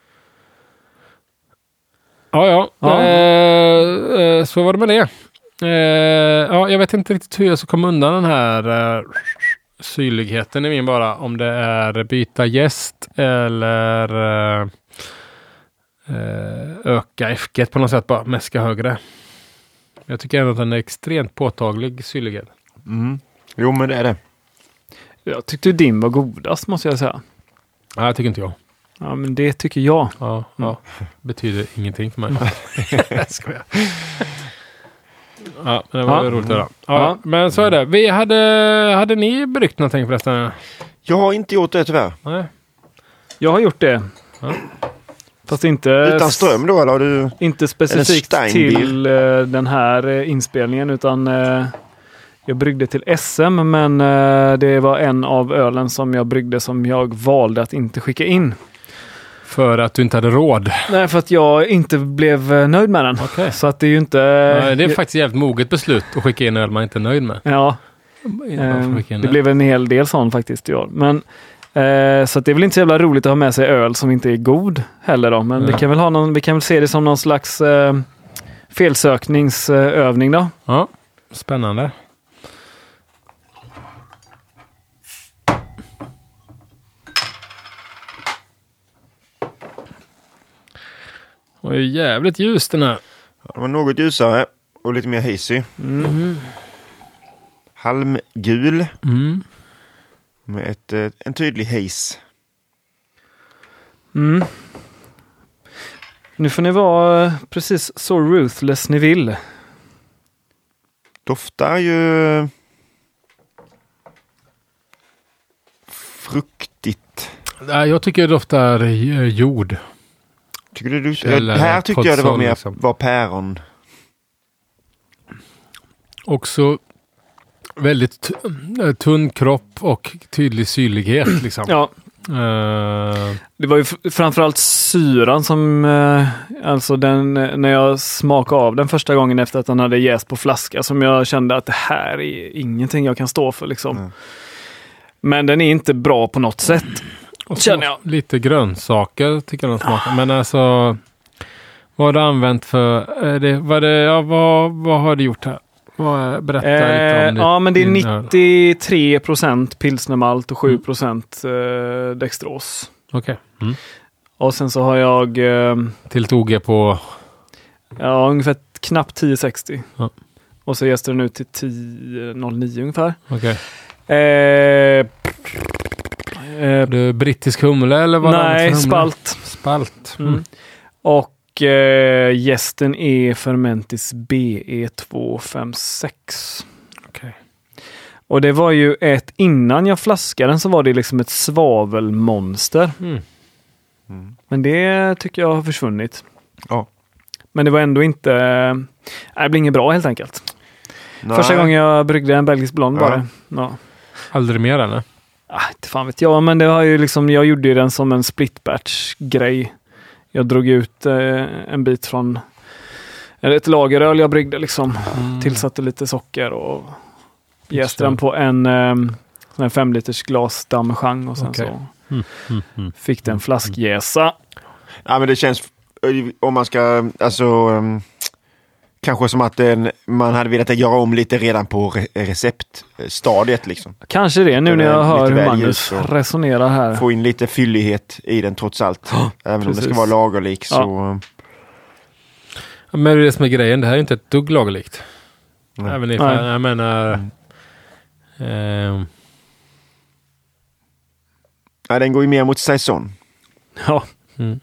Ja, ja. ja. Eh, eh, så var det med det. Uh, ja, jag vet inte riktigt hur jag ska komma undan den här uh, syrligheten i min bara. Om det är byta jäst eller uh, uh, öka F G på något sätt, bara mäska högre. Jag tycker ändå att den är extremt påtaglig syrlighet. Mm. Jo, men det är det. Jag tyckte din var godast, måste jag säga. Nej, det tycker inte jag. Ja, men det tycker jag. Ja, mm. ja. Betyder ingenting för mig. Jag skojar. Ja, det var ja. roligt att höra. Ja, ja. Men så är det. Vi hade, hade ni bryggt någonting förresten? Jag har inte gjort det tyvärr. Nej. Jag har gjort det. Ja. Fast inte... Utan ström då, eller har du... Inte specifikt till uh, den här uh, inspelningen, utan uh, jag bryggde till S M, men uh, det var en av ölen som jag bryggde som jag valde att inte skicka in. För att du inte hade råd? Nej, för att jag inte blev nöjd med den. Okay. Så att det är ju inte... Ja, det är faktiskt ett jävligt moget beslut att skicka in öl man inte är nöjd med. Ja, eh, det blev en hel del sån faktiskt i år. Men Eh, så att det är väl inte så jävla roligt att ha med sig öl som inte är god heller då. Men Mm. vi kan väl ha någon, vi kan väl se det som någon slags eh, felsökningsövning då. Ja, spännande. Och är jävligt ljus den här. Ja, det var något ljusare och lite mer hazy. Mm. Halmgul Mm. med ett, eh, en tydlig haze. Mm. Nu får ni vara eh, precis så ruthless ni vill. Doftar ju fruktigt. Nej, jag tycker det doftar eh, jord. Tycker du, du Eller här tyckte jag det var kodsol, mer liksom. var päron. Också väldigt t- eh, tunn kropp och tydlig syrlighet liksom. Ja, Eh, det var ju f- framförallt syran som, eh, alltså den, när jag smakade av den första gången efter att den hade jäst på flaska, som jag kände att det här är ingenting jag kan stå för liksom. Mm. Men den är inte bra på något sätt. och så Känner jag. Lite grönsaker tycker jag de smakar. Men alltså, vad har du använt för, är det, vad, det, ja, vad, vad har du gjort här? Vad, berätta lite Eh, om det. ja, men det är din öl. nittiotre procent pilsnermalt och sju procent eh, dextros. Okej. Mm. Och sen så har jag eh, Till ett O G på, ja, ungefär knappt tio sextio. Ja. Och så jäste den ut till tio noll nio ungefär. okej. Eh, eh, Du brittisk humle eller vad är det nej, för humle? spalt. Spalt. Mm. Mm. Och eh, gästen är Fermentis B E två fem sex. Okej. Och det var ju ett, innan jag flaskade den så var det liksom ett svavelmonster. Mm. Men det tycker jag har försvunnit. Ja. Men det var ändå inte, nej, det blir inget bra helt enkelt. Nej. Första gången jag bryggde en belgisk blond Ja. bara. Ja. Aldrig mer eller? Ah, inte fan vet jag, men det har ju liksom, jag gjorde ju den som en split batch grej. Jag drog ut eh, en bit från eller ett lageröl jag bryggde liksom. Mm. Tillsatte lite socker och jäste Just den det. på en eh, sån här fem liters glas dammechang och sen Okej. så Mm. Mm. Mm. fick den flaskjäsa. Ja, men det känns, om man ska, alltså um, kanske som att den, man hade velat göra om lite redan på re- receptstadiet liksom. Kanske det, nu Den när är jag hör lite hur väl Magnus ljus och- resonerar här. Få in lite fyllighet i den trots allt. Även om det precis. ska vara lagerlik så... Ja, men det är det som är grejen. Det här är inte ett dugg lagerlikt. Nej. Även ifall, Nej. jag menar... ehm, Nej, den går ju mer mot säsong. Ja. mm.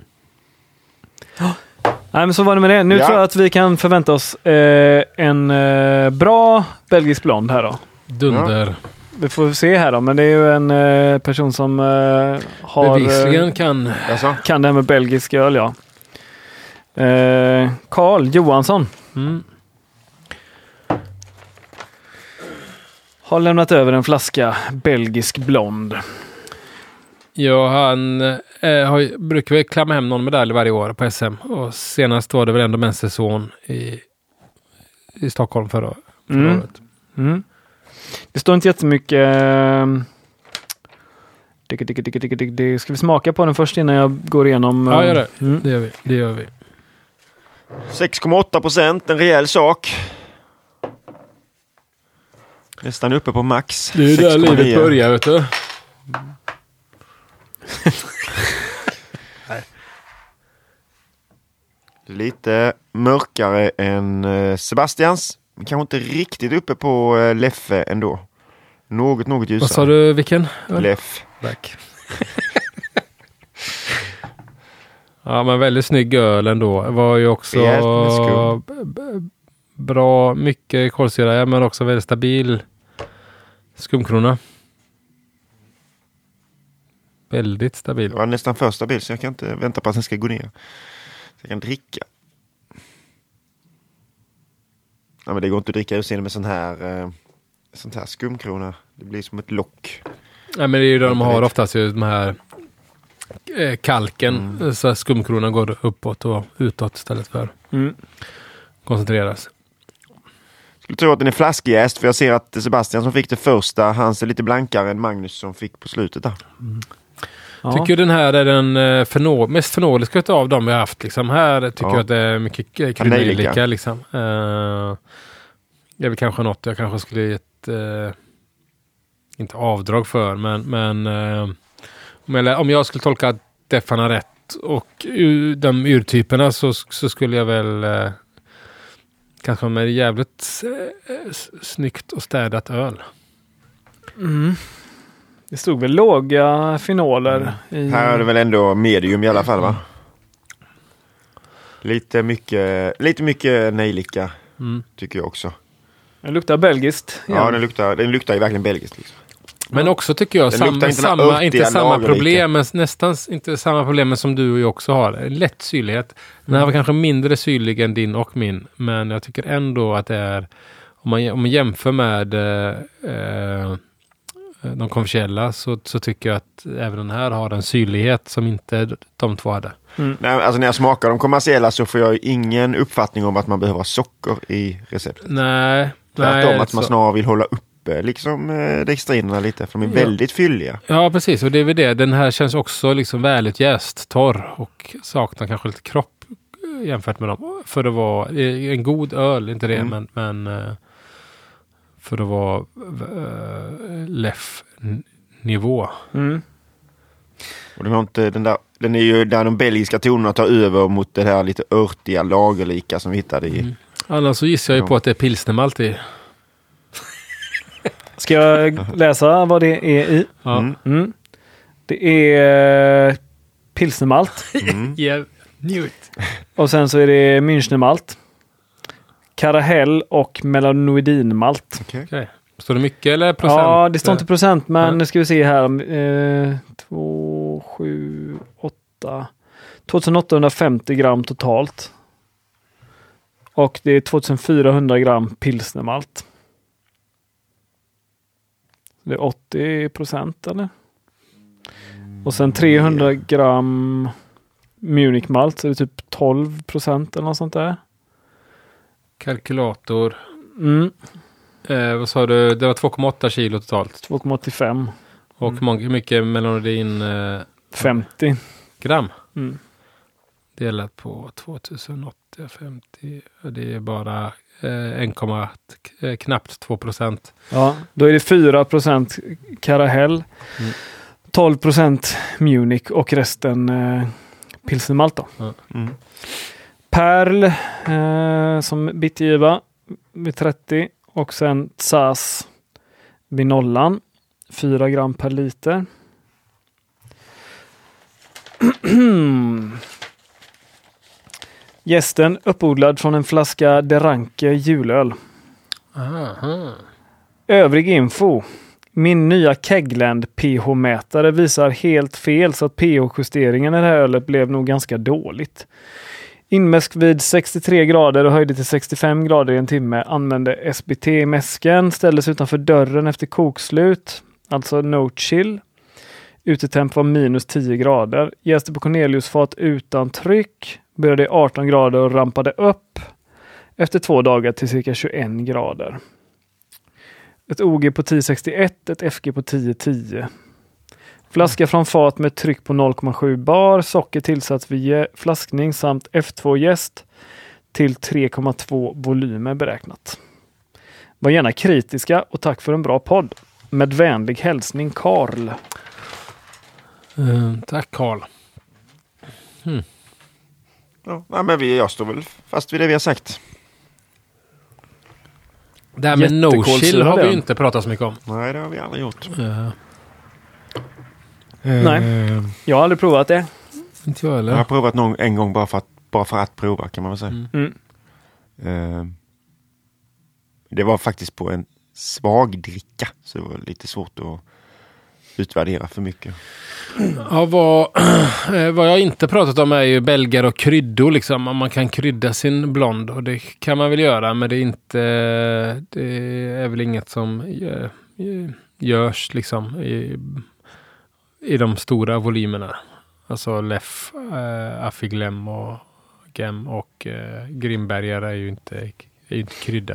Nej, men så var det med det. Nu Ja. tror jag att vi kan förvänta oss eh, en eh, bra belgisk blond här då. Dunder. Vi får se här då, men det är ju en eh, person som eh, har Bevisligen eh, kan... Alltså, kan det här med belgisk öl, ja. Eh, Carl Johansson Mm. har lämnat över en flaska belgisk blond. Ja, han eh, har, ju- brukar väl klamma hem någon medalj varje år på S M. Och senast var det väl ändå Men's säsong i, i Stockholm förra, förra Mm. året. Mm. Det står inte jättemycket. Eh, digga, digga, digga, digga, digga, digga. Ska vi smaka på den först innan jag går igenom? eh, Ja, gör det. Mm. Det gör vi. Det gör vi. sex komma åtta procent, en rejäl sak. Nästan uppe på max. Det är ju sex där komma nio. livet börjar, vet du. Lite mörkare än eh, Sebastians. Men kanske inte riktigt uppe på eh, Leffe ändå. Något, något ljusare. Vad sa du, vilken? öl? Leff. Back. Ja, men väldigt snygg öl ändå. Det var ju också Rejält med skum. b- b- bra, mycket kolsyra, ja, men också väldigt stabil skumkrona. Väldigt stabil. Det var nästan för stabil så jag kan inte vänta på att den ska gå ner. Så jag kan dricka. Ja, men det går inte att dricka ursinne med sån här, eh, sånt här skumkrona. Det blir som ett lock. Ja, men det är ju det de har oftast, ju de här eh, kalken, Mm. så att skumkronan går uppåt och utåt istället för Mm. koncentreras. Jag tror att den är flaskjäst, för jag ser att Sebastian som fick det första, han ser lite blankare än Magnus som fick på slutet där. Mm. Ja. Tycker den här är den fenol, mest fenoliska av dem vi har haft. Liksom. Här tycker Ja. jag att det är mycket kryddnejlika. Liksom. Uh, det är väl kanske något jag kanske skulle ge ett, uh, inte avdrag för, men, men uh, om, jag, om jag skulle tolka Deffarna rätt och uh, de urtyperna så, så skulle jag väl uh, kanske med jävligt uh, snyggt och städat öl. Mm. Det stod väl låga fenoler. Mm. I... Här är det väl ändå medium i alla fall, va? Lite mycket, lite mycket nejlika, mm. tycker jag också. Det luktar belgiskt. Igen. Ja, den luktar, den luktar ju verkligen belgiskt. Liksom. Men också tycker jag, samma, inte samma, inte samma problem, men lika. nästan inte samma problem som du och jag också har. En lätt syrlighet. Den här var kanske mindre syrlig än din och min, men jag tycker ändå att det är, om man, om man jämför med eh, de kommersiella så, så tycker jag att även den här har en syrlighet som inte de två hade. Mm. Nej, alltså när jag smakar de kommersiella så får jag ingen uppfattning om att man behöver ha socker i receptet. Nej. Tvärtom nej, att man så. snarare vill hålla uppe liksom eh, dextrinerna lite, för de är Ja. väldigt fylliga. Ja, precis. Och det är väl det. Den här känns också liksom välutjäst, torr och saknar kanske lite kropp jämfört med dem. För det var en god öl, inte det, mm. men, men för det var uh, leff-nivå. Mm. Och den har inte den där, den är ju där de belgiska tonerna tar över mot det här lite örtiga lagerlika som vi hittade i. Mm. Annars så gissar jag ju på att det är pilsnermalt i. Ska jag läsa vad det är i? Ja. Mm. Mm. Det är pilsnermalt. Mm. yeah. Njut. Och sen så är det Münchnermalt, Karahell och melanoidinmalt. Okay. Okay. Står det mycket eller procent? Ja, det står inte procent, men ja. nu ska vi se här. Eh, två, sju, åtta. tjugoåttahundrafemtio gram totalt. Och det är tjugofyrahundra gram pilsnermalt. Det är åttio procent eller? Och sen trehundra gram Munichmalt, så det är typ tolv procent eller något sånt där. Kalkylator. Mm. Eh, vad sa du? Det var två komma åtta kilo totalt. två komma åttiofem. Och Mm. många, mycket melanoidin? Eh, femtio. Gram. Mm. Delat på tvåtusenåttahundrafemtio. Det är bara eh, en, eh, knappt två procent. Ja, då är det fyra procent Karahell. Mm. tolv procent Munich och resten eh, pilsnermalt då. Ja. Mm. Perl eh, som bitgiva vid trettio och sen Tsas vid nollan. fyra gram per liter. Gästen uppodlad från en flaska Deranke julöl. Aha. Övrig info. Min nya Kegland pH-mätare visar helt fel, så att pH-justeringen i det här ölet blev nog ganska dåligt. Inmäsk vid sextiotre grader och höjde till sextiofem grader i en timme. Använde S B T i mäsken. Ställdes utanför dörren efter kokslut. Alltså no chill. Utetemp var minus tio grader. Jäste på Corneliusfat utan tryck. Började i arton grader och rampade upp. Efter två dagar till cirka tjugoen grader. Ett O G på tio sextioett, ett F G på tio tio. Flaska från fat med tryck på noll komma sju bar, socker tillsats vid flaskning samt F två jäst till tre komma två volymer beräknat. Var gärna kritiska och tack för en bra podd. Med vänlig hälsning Karl. Mm, tack Karl. Mm. Ja, men vi, jag står väl fast vid det vi har sagt. Det här med no chill har vi ju inte pratat så mycket om. Nej, det har vi aldrig gjort. Uh. Nej, jag har aldrig provat det. Inte jag eller? Jag har provat någon, en gång bara för, att, bara för att prova, kan man väl säga. Mm. Uh, det var faktiskt på en svag dricka, så det var lite svårt att utvärdera för mycket. Ja, vad, vad jag inte pratat om är ju belgar och kryddor liksom. Man kan krydda sin blond och det kan man väl göra, men det är inte, det är väl inget som görs liksom i, i de stora volymerna. Alltså Leff, äh, Affiglem och Gem och äh, Grimbergare är ju inte, är ju inte kryddade.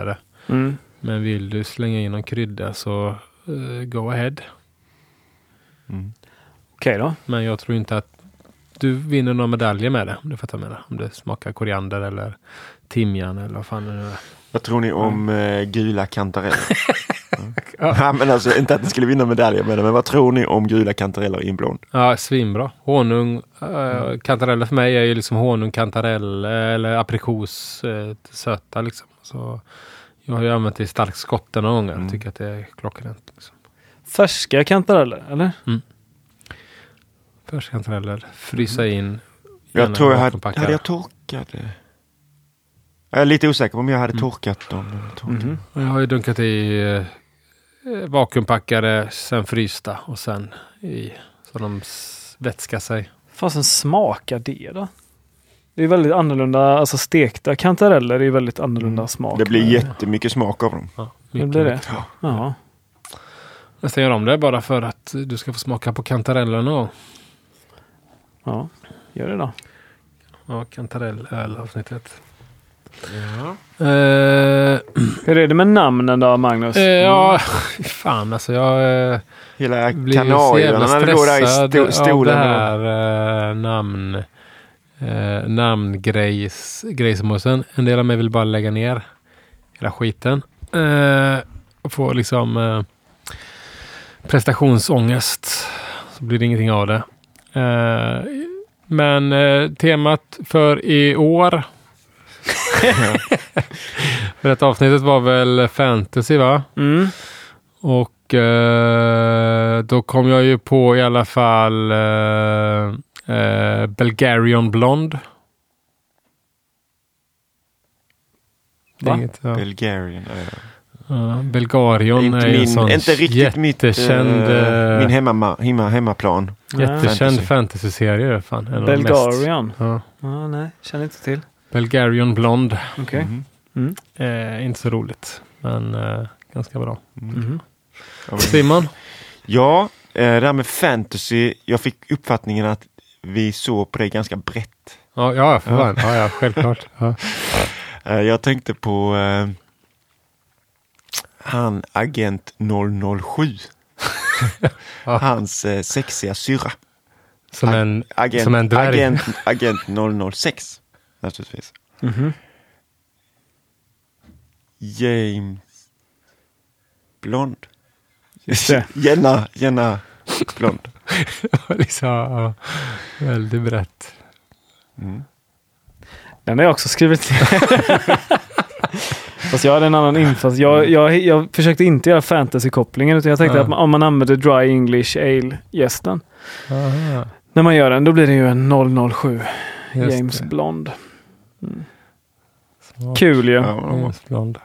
Mm. Men vill du slänga in någon krydda så uh, go ahead. Mm. Okej då. Men jag tror inte att du vinner några medaljer med det. Om du fattar med det. Om det smakar koriander eller timjan eller vad fan det är. Vad tror ni om mm. gula kantareller? mm. ja, men alltså, inte att ni skulle vinna medaljer med det, men vad tror ni om gula kantareller i en blond? Ja, svinbra. Honung, äh, kantareller för mig är ju liksom honung, kantarell eller aprikos, äh, söta liksom. Så jag har ju använt det i stark skotte några gånger. Mm. Tycker att det är klockrent. Liksom. Färska kantareller, eller? Mm. Färska kantareller. Frysa in. Jag tror jag hade, hade jag torkat det. Jag är lite osäker på om jag hade mm. torkat dem. Torkat. Mm. Jag har ju dunkat i eh, vakuumpackade, sen frysta och sen i så de vätskar sig. Fasen smakar det då? Det är väldigt annorlunda, alltså stekta kantareller är väldigt annorlunda mm. smak. Det blir jättemycket smak av dem. Ja, det blir det? Ja. Ja. Jag gör om det bara för att du ska få smaka på kantarellerna. Ja, gör det då. Ja, kantarell-öl-avsnittet. Ja. Uh, Hur är det med namnen då, Magnus? Uh, ja, fan alltså jag uh, hela blir Kanarieöarna så när det går där i sto- stolen. Av det här uh, namn uh, namngrejsmåsen. En del av mig vill bara lägga ner hela skiten. Uh, och få liksom uh, prestationsångest. Så blir det ingenting av det. Uh, men uh, temat för i år för att avsnittet var väl fantasy, va? Mm. Och uh, då kom jag ju på i alla fall uh, uh, Belgarian Blonde. Va? Inget, ja. Belgarian. Ja. Uh, Belgarion inte är ju min, en sån inte riktigt jättekänd, mitt, uh, min hemma, hemma, hemmaplan. Jättekänd fantasy. fantasy-serie. Fan, en Belgarian? Mest, ja. Ah, nej, känner inte till. Belgarian Blonde. Okej. Okay. Mm. Mm. Eh, inte så roligt, men eh, ganska bra. Mm. Ja, Simon? Ja, eh, det här med fantasy. Jag fick uppfattningen att vi såg på det ganska brett. Ja, ja, för fan. Ja, ja, självklart. Ja. Eh, jag tänkte på eh, han agent noll noll sju. Ja. Hans eh, sexiga syrra. Som en, agent, som en dvärg. Agent, agent noll noll sex. Naturligtvis. Mm-hmm. James Blond. Just det. Jenna, Jenna Blond. liksom, ja, väldigt brett. Mm. Den har jag också skrivit. Fast jag hade en annan infas. Jag, jag, jag försökte inte göra fantasy-kopplingen, utan jag tänkte ja. att om man använder Dry English Ale-gästen när man gör den, då blir det ju en noll noll sju Just James det. Blond. Mm. Kul ju. Ja. Ja, James Blond.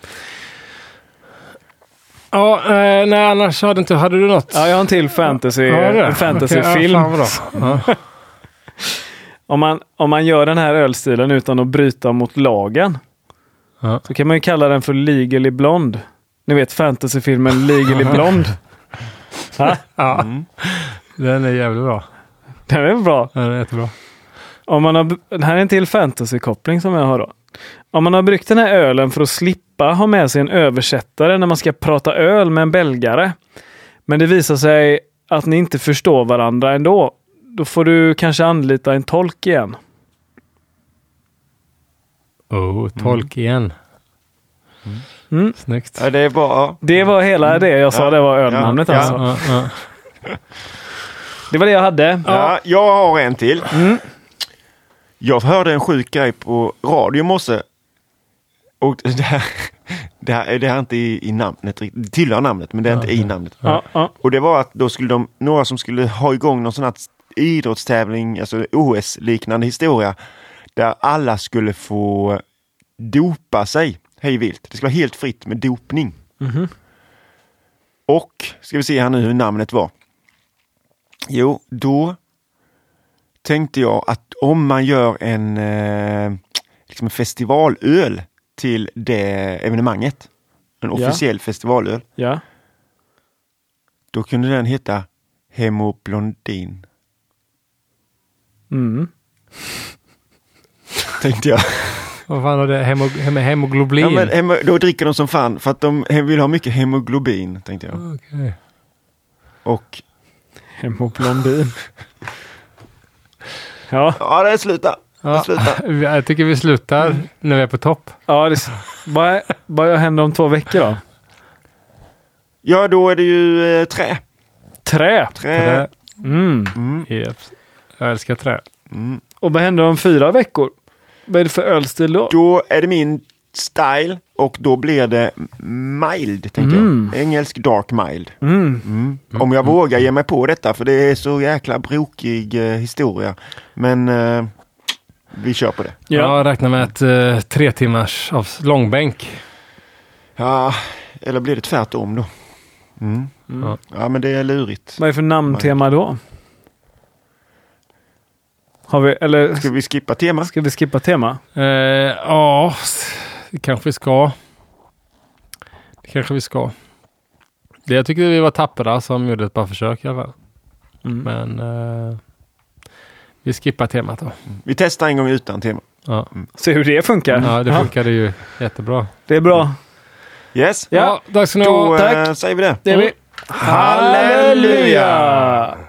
Ja, eh, nej, annars hade, inte, hade du något? Ja, jag har en till fantasy, ja, en fantasyfilm. Okay, ja, ja. om, man, om man gör den här ölstilen utan att bryta mot lagen, ja. så kan man ju kalla den för Legally Blonde. Ni vet fantasyfilmen Legally Blonde. Ja, Mm. den är jävligt bra. Den är bra. Den är jättebra. Om man har, den här är en till fantasy-koppling som jag har då. Om man har bryggt den här ölen för att slippa ha med sig en översättare när man ska prata öl med en belgare, men det visar sig att ni inte förstår varandra ändå, då får du kanske anlita en tolk igen. Oh, tolk mm. igen. Mm. Snyggt. Ja, det är bra. Det var hela det jag sa, ja. det var ölnamnet ja. alltså. Ja, ja. Det var det jag hade. Ja, jag har en till. Mm. Jag hörde en sjuk grej på radio i morse. Och det här, det här, det här är inte i, i namnet, det tillhör namnet, men det är Ja, inte i ja. namnet. Ja, ja. Och det var att då skulle de, några som skulle ha igång någon sån här idrottstävling, alltså O S-liknande historia, där alla skulle få dopa sig hej vilt. Det ska vara helt fritt med dopning. Mhm. Och, ska vi se här nu hur namnet var. Jo, då tänkte jag att om man gör en, eh, liksom en festivalöl till det evenemanget, en Ja. officiell festivalöl, Ja. då kunde den heta Hemoblondin. Mm. Tänkte jag. Vad fan är det? Hemo, hem, hemoglobin? Ja, men hemo, då dricker de som fan för att de vill ha mycket hemoglobin, tänkte jag. Okay. Och... Hemoglobin. Ja. Ja, det är sluta. Ja, jag tycker vi slutar mm. när vi är på topp. Ja, det, vad, vad händer om två veckor då? Ja, då är det ju eh, trä. Trä? Trä. trä. Mm. Mm. Yep. Jag älskar trä. Mm. Och vad händer om fyra veckor? Vad är det för ölstil då? Då är det min style och då blir det mild, tänker mm. jag. Engelsk dark mild. Mm. Mm. Om jag mm. vågar ge mig på detta, för det är så jäkla brokig eh, historia. Men eh, vi kör på det. Ja, jag räknar med ett eh, tre timmars av långbänk. Ja, eller blir det tvärtom då? Mm. Mm. Ja. ja, men det är lurigt. Vad är det för namntema då? Har vi, eller, ska vi skippa tema? Ska vi skippa tema? Eh, ja, det kanske vi ska. Det kanske vi ska. Det jag tycker vi var tappra som gjorde ett par försök i alla fall. Mm. Men eh, vi skippar temat då. Vi testar en gång utan tema. Ja. Mm. Se hur det funkar. Ja, det funkade ju jättebra. Det är bra. Yes. Ja, tack så ni ha. Då tack. Äh, säger vi det. Det är vi. Halleluja!